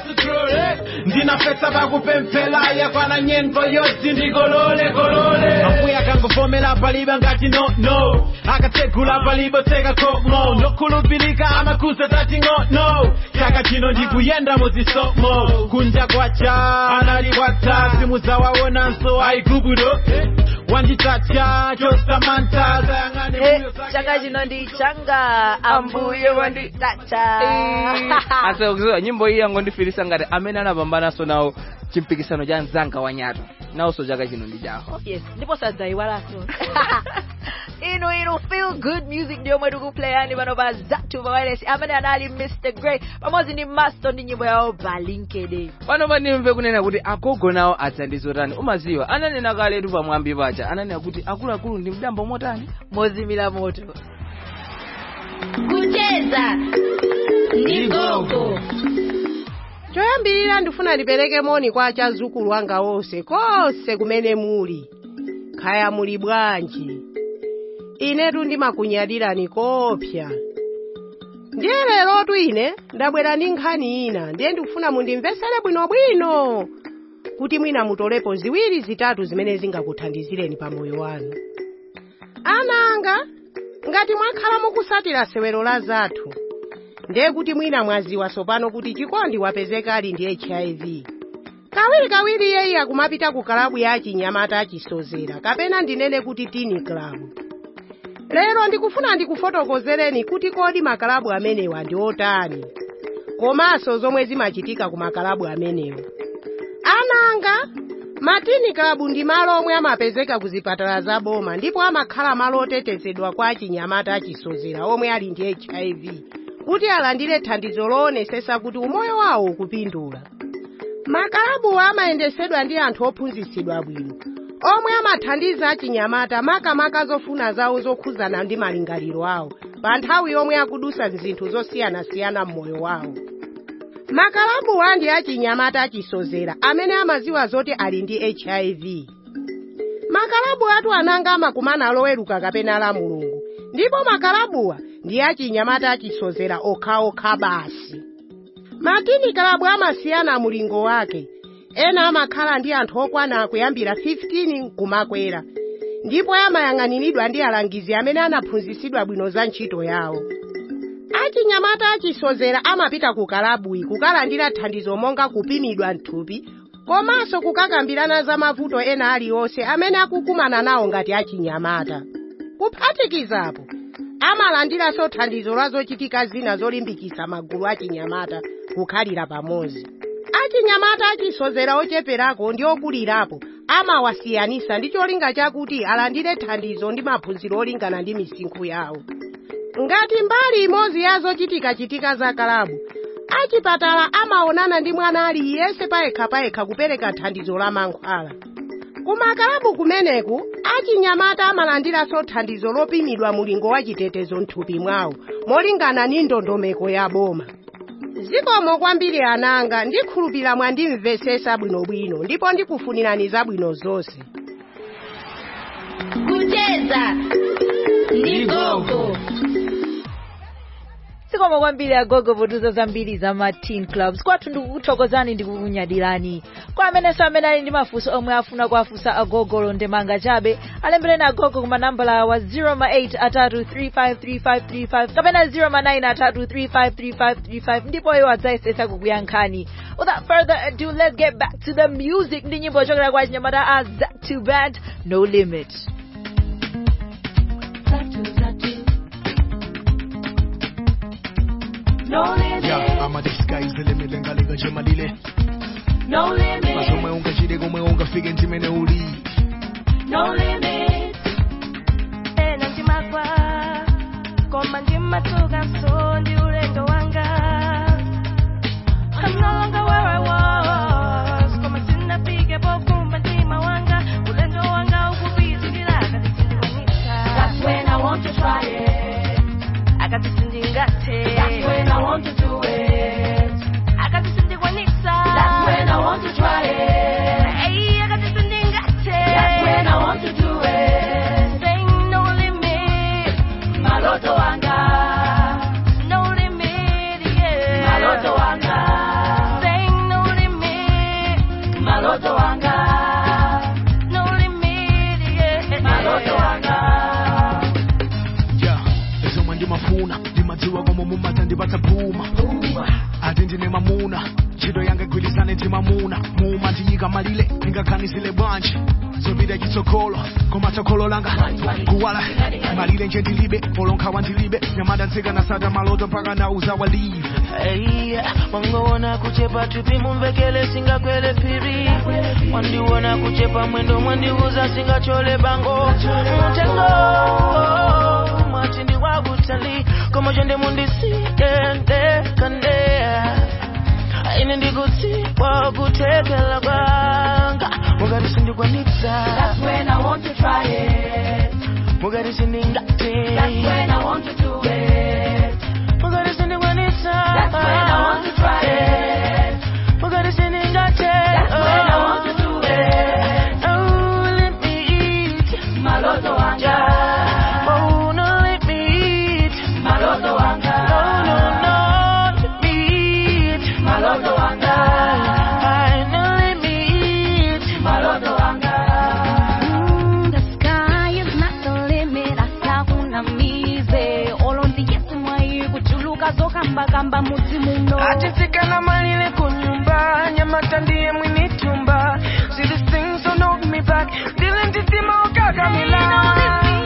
S1: ndinafesa pakupemphera yakwana nyengo yoti ndikolole ambuye akangofomera palibe ngati no akatsegula palibe tseka komo nokhulupirika amakuza tati no chaka chino ndikuyenda muzisomo kunja kwacha anali kwata simuzawaonanso aigubudo wanditacha chosamanta
S4: chaka chino ndi changa ambuye wanditacha
S3: asokuziwa nyimbo iyi yangondifirisa ngati amene anapambanaso nawo chimpikisano cha Nzanga wa Nyatwa nawonso chaka chino ndi chawo.
S4: Yes, ndipo sadzayiwalanso. inu feel good music ndiyo mwetu kuplayani pano pa zathu pa wireless amene anali Mr. Grey pamodzi ndi Masto ndi nyimbo yawo Balinkede.
S3: Pano pandimve kunena kuti agogo nawo adzandizotani umaziwa ananena kaletu pamwambi pacha ananena kuti akuluakulu ndi mdambo motani
S4: mozimira moto
S17: kucheza ndi gogo.
S14: Choyambirira ndifuna ndipereke moni kwa achazukulu wanga onse konse kumene muli khaya muli bwanji inetu ndimakunyadirani kopya ndiye lerotu ine ndabwera ndi nkhani ina ndiye ndikufuna mundimvesere bwinobwino kuti mwina mutolepo ziwiri zitatu zimene zingakuthandizireni pa moyo wanu. Ana anga, ngati mwakhala mukusatira sewero la zathu, ndiye kuti mwina mwaziwa sopano kuti chikondi wapezeka ali ndi HIV. Kawiri yeyi akumapita ku kalabu ya achinyamata achisozera kapena ndinene kuti tini club. Lero ndikufuna ndikufotokozereni kuti kodi makalabu amenewa ndi otani, komanso zomwe zimachitika ku makalabu amenewa. Ananga, matini club ndi malo omwe amapezeka ku zipatala za boma ndipo amakhala malo otetezedwa kwa achinyamata achisozera omwe ali ndi HIV kuti alandire thandizo loonesesa kuti umoyo wawo ukupindula. Makalabu amayendesedwa ndi anthu ophunzitsidwa bwino omwe amathandiza achinyamata makamaka zofuna zawo zokhuzana ndi malingaliro awo pa nthawi yomwe akudusa zinthu zosiyanasiyana m'moyo wawo. Makalabu ndi achinyamata achisozera amene amaziwa zoti ali ndi HIV. Makalabu atu ananga amakumana loweruka kapena la Mulungu, ndipo makalabuwa ndi achinyamata achisozera okhaokha basi. Matini kalabu amasiyana mulingo wake. Ena amakhala ndi anthu okwana kuyambira 15 kumakwera, ndipo amayang'aniridwa ndi alangizi amene anaphunzitsidwa bwino za ntchito yawo. Achinyamata achisozera amapita ku kalabuyi kukalandira thandizo monga kupimidwa mthupi, komanso kukakambirana za mavuto ena aliyonse amene akukumana nawo ngati achinyamata. Kuphatikizapo, amalandiranso thandizo la zochitika zina zolimbikitsa magulu achinyamata kukhalira pamodzi. Achinyamata achisozera ocheperako ndi okulirapo amawasiyanisa ndi cholinga chakuti alandire thandizo ndi maphunziro olingana ndi misinkhu yawo. Ngati mbali imodzi ya zochitika za kalabu, achipatala amaonana ndi mwana aliyense payekha kupereka thandizo la mankhwala. Kumakalabu kumeneku, achinyamata amalandiranso thandizo lopimidwa mulingo wa chitetezo mthupi mwawo molingana ndi ndondomeko ya boma. Zikomo kwambiri ananga, ndikhulupirira mwandimvesesa bwinobwino ndipo ndikufunirani zabwino zonse.
S4: Kucheza ndi gogo. Zikomo kwambiri agogo potuza zambiri za ma teen clubs. Kwathu ndikukuthokozani ndikukunyadirani. Kwa amene ali ndi mafunso omwe afuna kuwafunsa agogo ndemanga chabe, alembereni agogo kuma nambala wa 0833353535 kapena 0933353535 ndipo iwo adzayesesa kukuyankhani. Without further ado, let's get back to the music. Ndi nyimbo yochokera kwa achinyamata a Zatu Band, No Limit.
S21: No limit. Yeah, I'm a disguise the limit and galinga jemalile.
S19: No limit.
S21: Masome unga chide gome unga fige ntimene uli.
S19: No limit.
S2: Ena ntimakwa koma ndimatuka so ndi ulendo wanga. I'm no longer where I was. Koma sinafike pokumba ntima wanga. Ulendo wanga ukupitira akatisindiwanisa.
S19: That's when I want to try it.
S2: Akatisindingate.
S19: That's when I want to do it.
S2: Akatisindiwanisa.
S19: That's when I want to try it.
S2: Hey, akatisindingate.
S19: That's when I want to do it.
S2: Saying no limit.
S19: Maloto wanga.
S2: No limit, yeah.
S19: Maloto wanga.
S2: Saying no limit.
S19: Maloto wanga.
S2: No limit, yeah.
S19: Maloto wanga.
S21: Ndimafuna ndimadziwa komo mumata ndibatapuma ati ndine mamuna ntchito yanga igwirizane ndi mamuna muma ndiyika malile ndingakhanisile bwanji zopita chitsogolo koma tsogolo langa kuwala malile nje ndilibe polonkhawa ndilibe nyamata ntsika nasata maloto mpaka nauza wa leave.
S22: Wangoona kuchepa tupi mumvekele singakwele piri wandiona kuchepa mwendo mwandiuza singachole bango mtengo mwatindi wabutali koma jende mundisi dende kandea aine ndikuti wakutekela banga mugari sindikwanitsa.
S19: That's when I want to try it.
S22: Mugari sindingate.
S19: That's when I want to do it.
S22: Mugari sindikwanitsa.
S19: That's when I want to try it.
S22: Mugari sindingate.
S19: That's when I want to do it.
S22: Oh, let me eat
S19: maloto wanga.
S22: Oh, no, let me eat
S19: maloto wanga.
S22: No, let me eat
S19: maloto wanga.
S22: No, let me eat
S10: kamba mudzi muno.
S22: Atitsikana malile kunyumba, nyamata ndiye mwini tumba. See these things don't hold me back. Dile nditima ukakamila.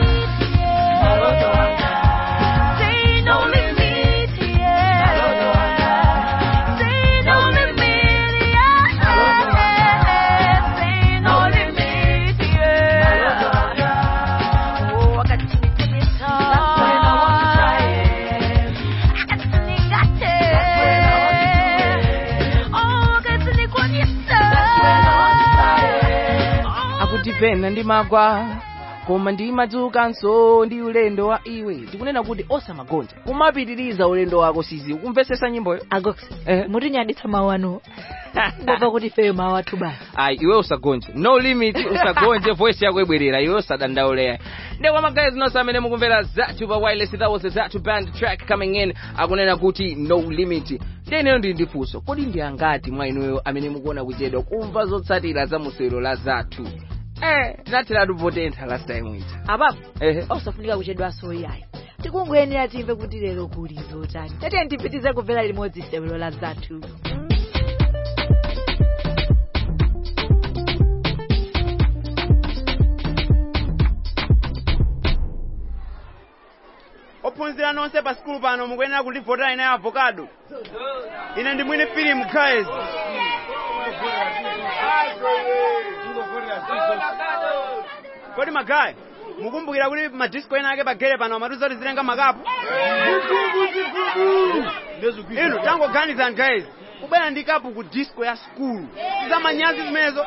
S3: Pena ndimagwa koma ndimadzuka nso ndi ulendo wa iwe ndikunena kuti osamagonja kumapitiriza ulendo wako sizi ukumvesesa nyimboyo
S4: agox mutinyaditsa mawu anu ngomva kuti feyo mawu athu basi
S3: ayi iwe usagonje no limit usagonje voice yako ibwerera iwe usadandaulea ndekwa magazi nonse amene mukumvera zathu pa wireless. That was the Zathu band track coming in akunena kuti no limit. Ndeno ndi ndifunso kodi ndi angati mwa inuyo amene mukuona kuchedwa kumva zotsatira za musewero la Zathu natira tupotentha last time ita
S4: apapo osafunika kuchedwa so yayi tikungoyenera timve kuti lero kuli zotani tete ndipitize kumvera limodzi sewero la Zathu.
S5: ophunzira nonse pa skulu pano mukuyenera kulivotera ine avocado ine ndi mwini film guys. Kodi magaya mukumbukira kuti madisco ena ake pagere pano amatuza kuti zilenga makapu inu tangoganizani guys kubwera ndi kapu ku disco ya skulu sizamanyazi zimenezo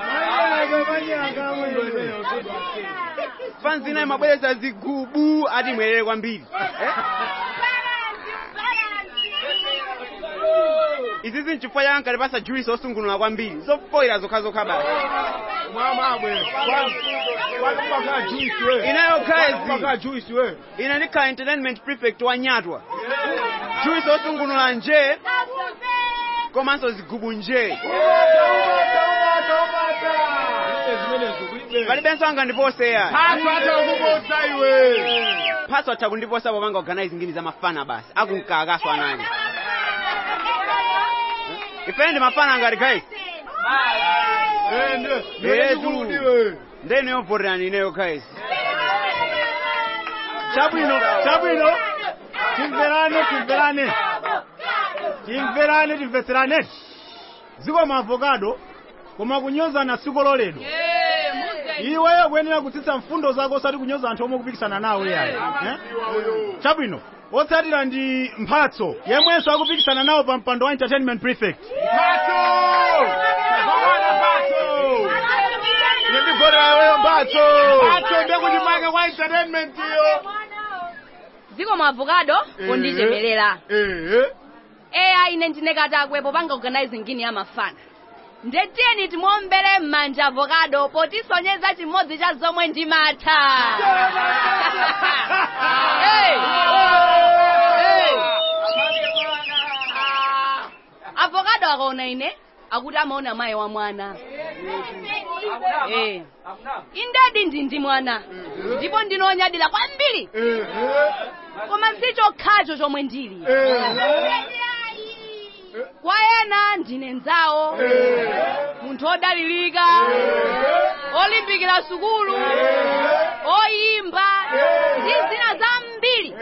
S5: fanzina imabwereza zigubu ati mwelere kwambiri izi zinchifukwa chake nkalipasa juice osungunula kwambiri zofoira zokhazokha basi inayo guys ina ndikhala entertainment prefect wa Nyatwa juice osungunula nje komanso zigubu nje palibenso anga ndiposeya paso atha kundiposa popanga organize ngini za mafana basi akunkakaso anani ifendi mafana ngati guys ndeno yovoterani ineyo guys
S13: chabwino timverane ziko maavocado koma kunyoza na siko loledwa iweyo kuyenera kutsitsa mfundo zako osati kunyoza anthu omwe kupikisana nawo yayi chabwino otsatira ndi Mphatso yemwenso akupikisana nawo pa mpando wa entertainment prefect.
S2: Ziko maavocado kundichemelera ine ndinekatakwepo panga organizing ngini ya mafana ndetiyeni timombere m'manja avocado potisonyeza chimodzi cha zomwe ndimatha. Avocado akaona ine akuti amaona mayi wa mwana indadi ndi mwana ndipo ndinonyadira kwambiri koma sichokhacho chomwe ndili kwa ena ndine nzawo munthu odalirika olimbikira sukulu oyimba ndi zina zambiri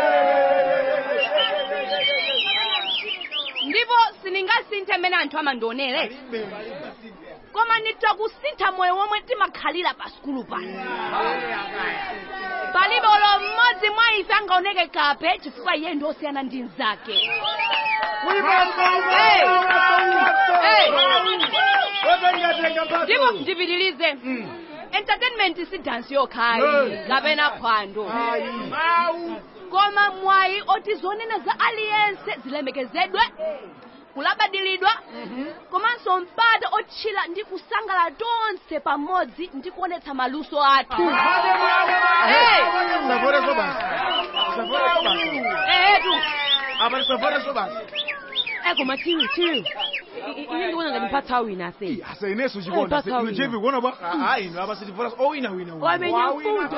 S2: ndipo siningasinthe mmene anthu amandionere koma nditakusintha moyo womwe timakhalira pa sukulu pano palibe olo mmodzi mwa ife angaoneke kape chifukwa iye ndi osiyana ndi mnzake. Ndipo ndipitilize entertainment si dance yokhayi kapena phwando koma mwayi otizonena za aliyense zilemekezedwe kulabadilidwa komanso mpata otchira ndi kusangala tonse pamodzi ndi kuonetsa maluso athu.
S8: Koma chiwi ine ndikuona ngati mphatso awina ase
S13: asa ineso chikonda ino jevi kuona bwa ino apa sitivora owina
S8: wamenya mfundo.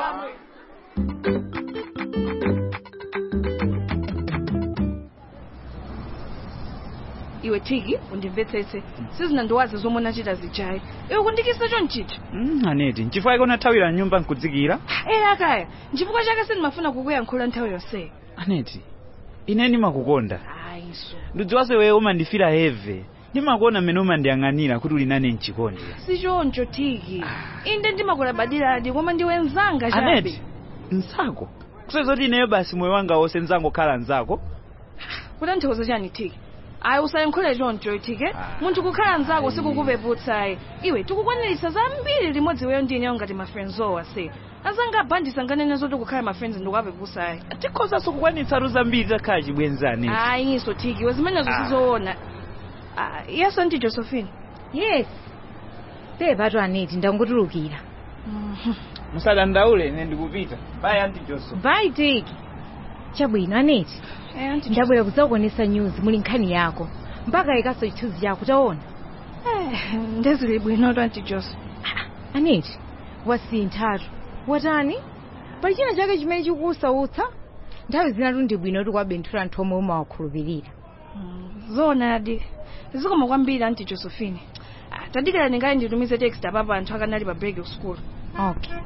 S6: iwe Tiki undimvetsetse sizinandiwazi zomwe nachita zijayi iwe kundikisa chonchita
S18: Aneti nchifukwa unathawira nyumba nkudzikira
S6: kaya nchifukwa chake sindimafuna kukuyankhula nthawi yonse.
S18: Aneti ine ndimakukonda ndidziwase wewe umandifira heve ndimakuona mmene umandiyang'anira kuti uli nane mchikondi
S6: sichoncho Tiki inde ndimakulabadiladi koma ndiwe nzanga chabe.
S18: Aneti nsako kusezoti ineyo basi moyo wanga wonse nzangokhala nzako
S6: kutanthauza chani Tiki ayi usayankhule choncho Tiki munthu kukhala nzako sikukupeputsa iwe tikukwaniritsa zambiri limodzi weyo ndi ineyo ngati ma friends owase azanga abandisa nganene zoti kukhala ma friends ndikupeputsa
S18: tikhoza sokukwanitsa zambiri takhala chibwenzi Aneti
S6: ayinso Tiki wezimenezo sizoona. Yes Auntie Josephine.
S10: Yes bebatu Aneti ndangotulukira.
S18: musadandaule ine ndikupita bye Auntie Josephine.
S10: Bye Tiki. Chabwino Aneti ndabwera kudzakuonesa news muli nkhani yako mpaka ikaso chithunzi chako taona.
S6: Ndezili bwino Auntie Jose.
S10: Aneti wasinthatu watani pali china chake chimene chikusautsa nthawi zinatu ndi bwino kuti kwabenthula anthu omwe umawakhulupirira.
S6: Zonadi zikoma kwambiri Auntie Josephine. Tadikira ndingali nditumize text apapa anthu akanali pa break of school.
S10: Okay.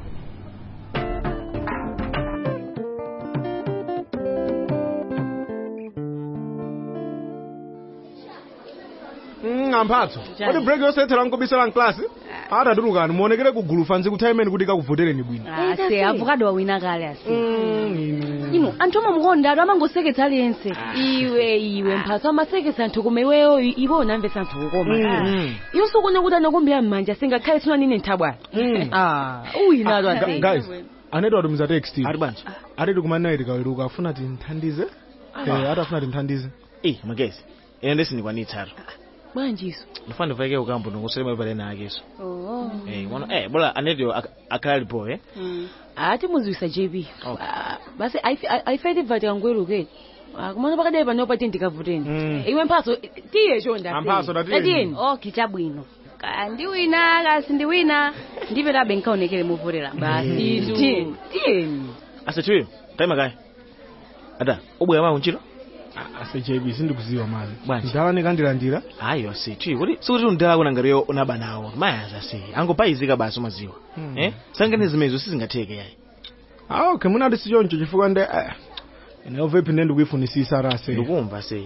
S7: Amphatso kodi break yonse ithera nkobisala mklasi atatulukani muonekere kugulu fanzi kuti imene kuti kakuvotereni bwino.
S8: Ase avukado wawina kale asi. Ino anthu amamukonda amangoseketsa aliyense. Iwe Mphatso amaseketsa anthu koma iweyo iwe unamvetsa anthu kukoma. Iwe sukuna kuti anakumbira mmanja singakhale sina nine nthabwa. Uyinalo ase.
S7: Guys, Aneti watumiza text. Ari banje. Ari tikumana iri kaweruka afuna tinthandize. Atafuna tinthandize.
S16: Magezi. Ende sindikwanitsaro.
S8: Manjiso.
S16: Nifana vake ukambo ngokusema pale na akeso.
S8: Oh.
S16: Bola Aneti akalipo
S8: Ati muzwisa JB. Basi aifete vati angweruke. Kumana pakade pano pati ndikavuteni. Iwe Mphatso tiye chonda.
S7: Amphatso datiyeni.
S8: Okay chabwino. Ndiwina kasi ndiwina. Ndipe labe nkaonekele muvurera. Basi tiye.
S16: Asachwe, time kai. Ada, ubwe ma unchiro?
S7: Ase JB sindikuziwa mali. Ndala nekandilandira?
S16: Ayo asachwe. Kuti sikuti undala kunangariyo unaba nawo. Maya ase. Angopayizika basi maziwa. Sangane zimezo sizingatheke yayi.
S7: Okay, muna decision chifukwa nde ine ovepi nende kuifunisisa rase.
S16: Ndikumva se.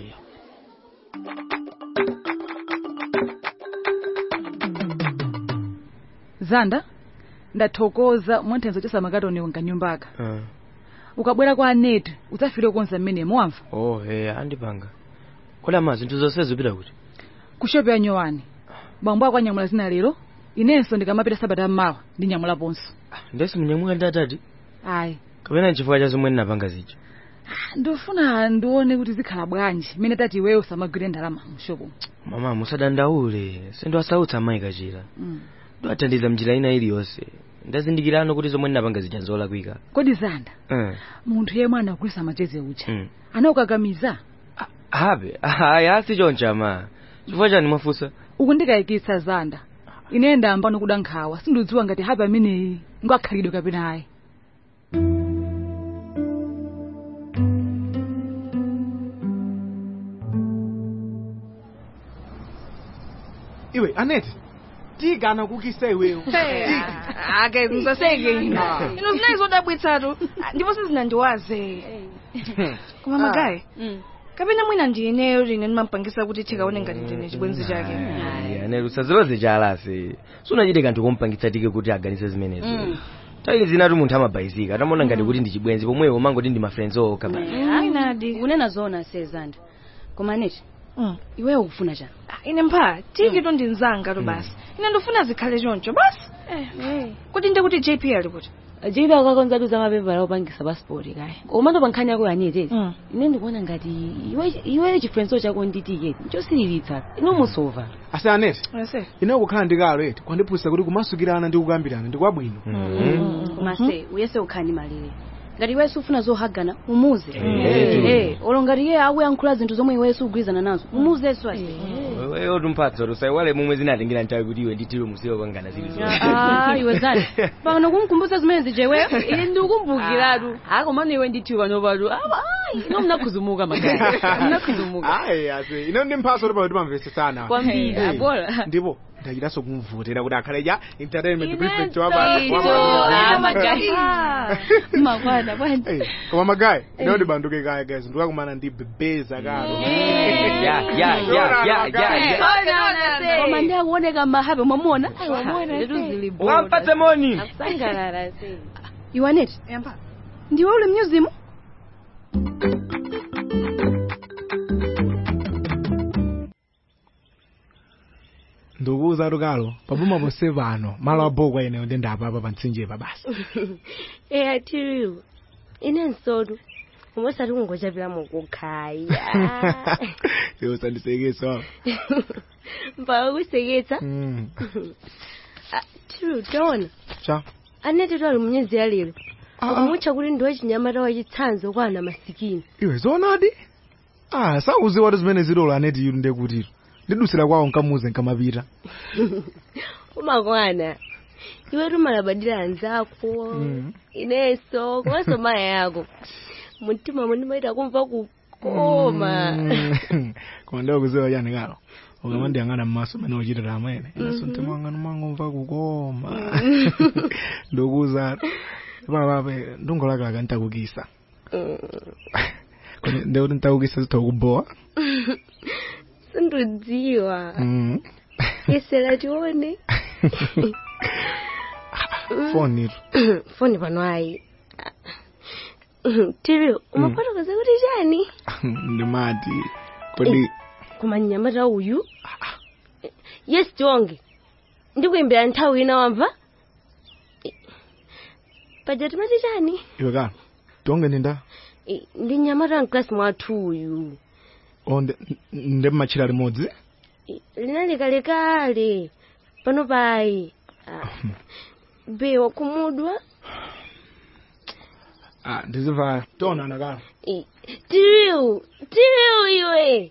S15: Zanda ndathokoza mwantenzo chesa makatoni nganyumbaka. Ukabwera kwa Aneti utsafire konza mmene mwamva.
S12: Andipanga. Kola mazi ntuzose zipita kuti.
S15: Kushope ya Nyowani. Bambo akwa nyamula zina lero. Inenso ndikamapita sabata mmawa ndi nyamula ponso.
S12: Ndesi mnyamula ndatati.
S15: Ayi.
S12: Kapena nchifukwa cha zomwe ndinapanga zija.
S15: Ndofuna ndione kuti zikhala bwanji. Mene tati wewe usamagwire ndalama mshopo.
S12: Mama musadandaule. Sendo asautsa mai kachira. Ndoathandiza mjira ina iliyonse. Ndazindikirano kuti zomwe ndinapanga zija nzola kuika.
S15: Kodi Zanda? Munthu yemwe anakulisa macheze ucha. Anokakamiza?
S12: Habe, asi choncha ma. Chifukwa chani mwafusa?
S15: Ukundikayikitsa Zanda. Ine ndamba nokuda nkhawa. Sindidziwa ngati habe amene ngakhalidwe kapena ayi.
S7: Iwe Aneti tigana kukisa iweyo.
S6: Ake msaseke ino. Ino zinazodabwitsatu ndipo sizinandiwaze. Koma magayi. Kapena mwina ndineyo rine ndimampangisa kuti tikaone ngati ndine chibwenzi chake.
S12: Aneti usaziloze chalase. Sunachite kanthu kumpangitsa Tiki kuti aganise zimenezo. Taili zinatu munthu amabayizika. Tamona ngati kuti ndi chibwenzi pomweyo mangoti ndi ma friends okha basi.
S8: Nadi. Unena zona Zanda. Koma Aneti. Iweyo ukufuna chani?
S6: Ine mpha Tiki to ndinzanga to basi. Ine ndofuna zikhale choncho basi. Kuti ndikuti JP ali kuti.
S8: JP akakonza tuza mapepala opangisa passport kaya. Koma ndo pankhani yako Aneti. Ine ndikuona ngati iweyo chifrenso chako ndi Tiki. Chosiyilitsa. Ino musova.
S7: Ase Aneti. Ine kukhala ndikalo eti kwandiphunzitsa kuti kumasukirana ndi kukambirana ndi kwabwino.
S8: Koma se uyese ukhani malire. ngati iwenso ufuna zohagana umuze olongati iye akuyankhula zinthu zomwe iwenso ugwirizana nazo umuzenso ase
S12: wewe tumpatso tusaiwale momwe zinatengera nthawi kuti iwe nditiro musiwo pangana zili
S8: iwe zani pano kumkumbutsa zimene zijeweyo ine ndikukumbukiratu komano iwe nditiro panopatu ino mnakhuzumuka magari mnakhuzumuka
S7: ase ino ndi mphaso kuti pano timamvesesana
S8: kwambiri bola
S7: ndipo ndachitaso kumvutira kuti akhale ja entertainment prefect
S8: makwana
S7: koma magayi ino ndibanduke kaya guys ndikakumana ndi bebeza kalo
S8: koma ndiakuoneka mahape mwamona
S12: wampatse moni
S8: akusangalala se iwaneti ndiwe uli mnyuzimu
S7: ndikuuza tukalo pabuma pose pano malo abokwa ine ndi ndapapa pa mtsinje pa basi
S19: atiriwo ine nsotu umosati kungochapira mukukhaya
S7: iwo sandisekesa
S19: mpaka kuseketsa tiriwo taona
S7: cha
S19: aneti twali mnyezi ya lero ukumutcha kuti ndiwe chinyamata wachitsanzo kwana masikini
S7: iwe zonadi sauziwa kuti zimene zilolo aneti ilu ndekutiro ndidusira kwawo nkamuze nkamapita
S19: umakwana iwe tumalabadira anzako ineso komanso maya yako mtima mundimaita kumva kukoma
S7: koma ndikuziwa chani kalo ukamandiyang'ana mmaso mene uchitira amene inaso mtima wanga numangomva kukoma ndikuuza papape ndungolakalaka ntakukisa ndekuti ntakukisa zitha kubowa
S19: sindudziwa yesera tione foni pano ayi tiri umafotokoza kuti chani
S7: ndimati kodi
S19: koma mnyamata uyu yes tionge ndikuimbira nthawi ina wamva paja timati chani
S7: iwe kano tionge ndinda
S19: ndi mnyamata mklasi mwathu uyu
S7: nde mmachira limodzi
S19: linali kalekale pano payi bewa kumudwa
S7: ndizimva tonana kalo
S19: tiriu iwe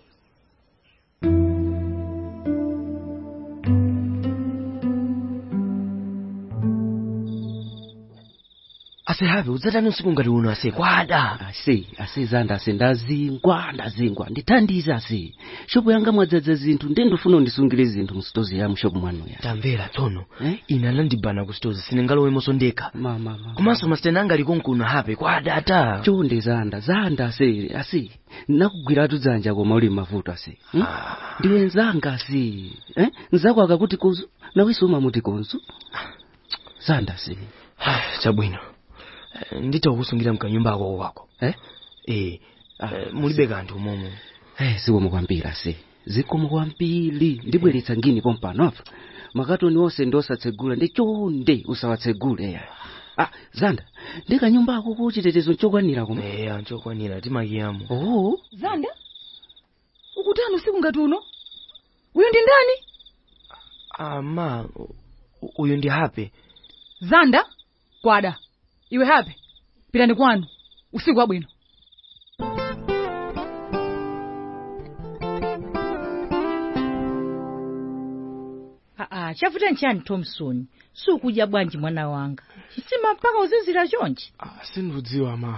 S12: ase have udzatani usiku ngati uno ase kwada
S9: ase zanda ase ndazingwa ndithandiza ase shopu yanga mwadzadza zinthu ndendofuna ndisungire zinthu msitozi ya mshopu mwanu ya
S12: tamvera tsono ine anandibana ku sitozi sinengalowemonso ndekha komanso masitena anga ali konkuno hape kwada ata
S9: chonde zanda ase nakugwiratu dzanja koma uli mavuto ase ndiwe nzanga ase nzako akakuti konzu nawiso umamuti konzu zanda ase
S12: chabwino ndita kusungira mkanyumba ako wako mulibe kanthu momo
S9: zikomo kwambiri ase zikomo kwambiri ndibweretsa ngini pompano apa makatoni onse ndosatsegula ndi chonde usawatsegule zanda ndikanyumba ako kuchitetezo nchokwanira koma
S12: nchokwanira timakiyamo
S15: zanda ukutani usiku ngati uno uyu ndi ndani
S12: ma uyu ndi hape
S15: zanda kwada iwe hape pitani kwanu usiku wabwino
S11: chafuta nchani Thompson sukudya bwanji mwana wanga chisima mpaka uzizira chonchi
S7: sindudziwa ma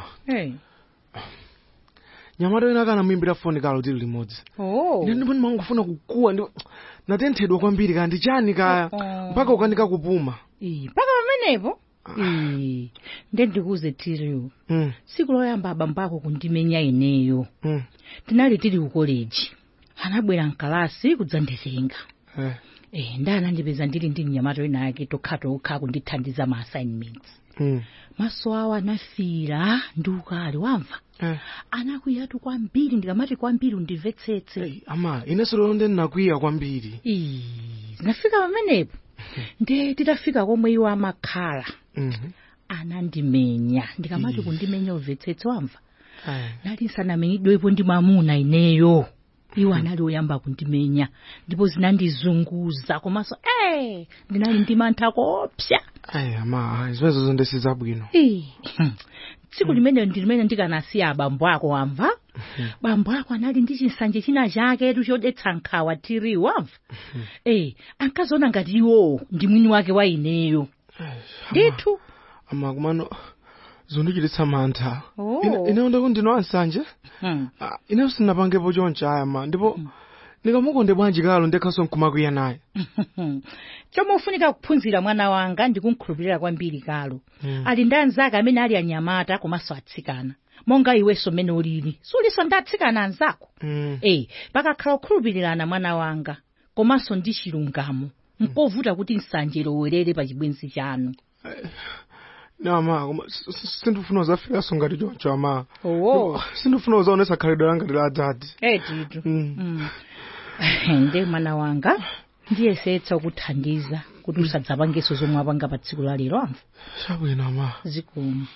S7: nyamata ina kana muimbira foni kalo tili limodzi ine ndipo ndimangofuna kukuwa ndi natenthedwa kwambiri kandi chani kaya mpaka ukanika kupuma
S11: mpaka pamenepo ndendikuze tiriu siku loyamba abambo ako kundimenya ineyo tinali tili ku college anabwera mkalasi kudzandizenga ndanandipeza ndili ndi mnyamato ina yake tokha kundithandiza ma assignments maso awo anafira ndi ukali wamva anakwiyatu kwambiri ndikamati kwambiri undimvetsetse
S7: ama inenso lero ndinakwiya kwambiri
S11: zinafika pamenepo nde titafika komwe iwo amakhala anandimenya ndikamati kundimenya umvetsetse wamva nali sanamenyidwepo ndi mwamuna ineyo iwo anali oyamba kundimenya ndipo zinandizunguza komanso ndinali ndi mantha kopsa
S7: ama zimenezo ndesizabwino
S11: tsiku limene ndilimene ndikanasiya abambo ako wamva bambo ako anali ndi chinsanje china chake chodetsa nkhawa tiri wamva ankaziona ngati iwo ndi mwini wake wa ineyo ndithu
S7: ama kumano zondichititsa mantha ine ndako ndino ansanje ine sinapangepo choncha ayama ndipo ndikamukonde bwanji kalo ndekhaso nkumakwiya naye
S11: chomwe ufunika kuphunzira mwana wanga ndikunkhulupirira kwambiri kalo ali ndi anzake amene ali anyamata komanso atsikana monga iwenso mmene ulili suliso ndi atsikana anzako pakakhala kukhulupirirana mwana wanga komanso ndi chilungamo nkovuta kuti nsanje lowerere pa chibwenzi chanu
S7: nama sindifuna uzafikaso ngati choncho ama sindifuna uzaonesa khalidwe langa la dadi
S11: titu nde mwana wanga ndiyesetsa kuthandiza kuti usadzapangeso zomwe apanga pa tsiku la lero amva
S7: chabwino ama
S11: zikomo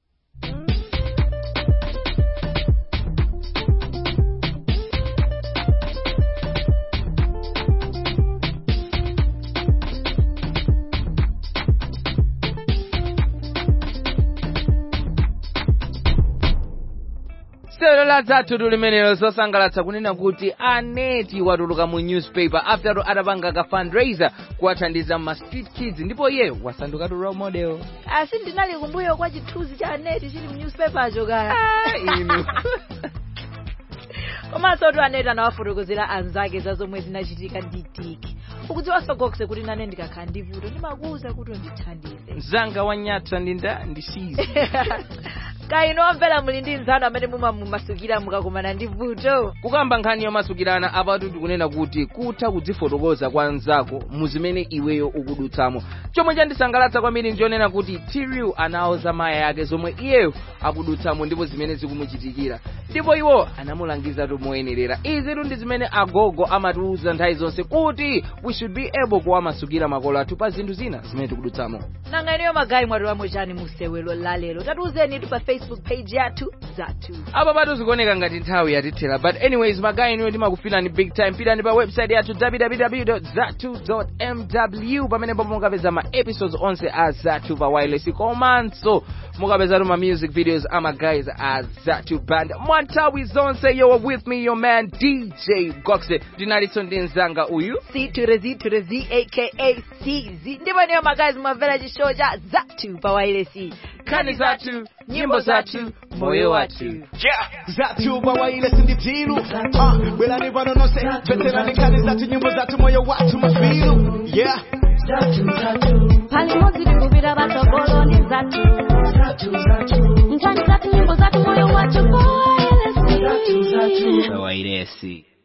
S3: Sero la tatu tulimenelo zosangalatsa kunena kuti Aneti watuluka mu newspaper after atapanga ka fundraiser kuwathandiza ma street kids ndipo iye wasanduka role model.
S4: Asi ndinali kumbuyo kwa chithunzi cha Aneti chili mu newspaper acho kaya.
S3: Inu.
S4: Komanso tu Aneti anawafotokozera anzake za zomwe zinachitika nditiki. Ukudziwa sogokse kuti nane ndikakhala ndivuto ndimakuuza kuti undithandize.
S3: Mzanga wanyatsa ndisize.
S4: Kainomvera muli ndi nzano amene mumasukira mukakumana ndi vuto.
S3: Kukamba nkhani yomasukirana apatu tikunena kuti kutha kudzifotokoza kwa nzako muzimene iweyo ukudutsamo. Chomwe chandisangalatsa kwambiri ndionena kuti Tiriu anauza maya yake zomwe iyeyo akudutsamo ndipo zimene zikumuchitikira. Ndipo iwo anamulangiza tomoyenerera. Izi ndi zimene agogo amatiuza nthawi zonse kuti we should be able kuwamasukira makolo athu pa zinthu zina zimene tikudutsamo.
S4: Nanga ineyo magayi mwatulamo chani musewelo lalero. Tatiuzeni tu pa Facebook page yathu Zatu.
S3: Apa patu zikuoneka ngati nthawi yatithera. But anyways, magayi niyo ndimakufirani big time. Pitani pa website yathu www.zatu.mw pamene pomwe mukapeza ma episodes onse a Zatu pa wireless. Komanso mukapeza ma music videos ama guys a Zatu band. Mwantawi zonse, you are with me, your man DJ Goxe. Dinaliso ndinzanga uyu
S4: C-to-the-Z aka CZ. Ndipo niyo magayi mwamvera chishow cha Zatu pa wireless.
S3: Kani Zatu, nyimbo Zatu, moyo watu.
S21: Zatu pa wireless ndi tilu. Bwela ni pano nonse, veterani kani Zatu, nyimbo Zatu, moyo watu mafilu. Yeah.
S1: Pali mozi kubira batogolo ni Zatu. Nkani Zatu, nyimbo Zatu, moyo watu. Wireless.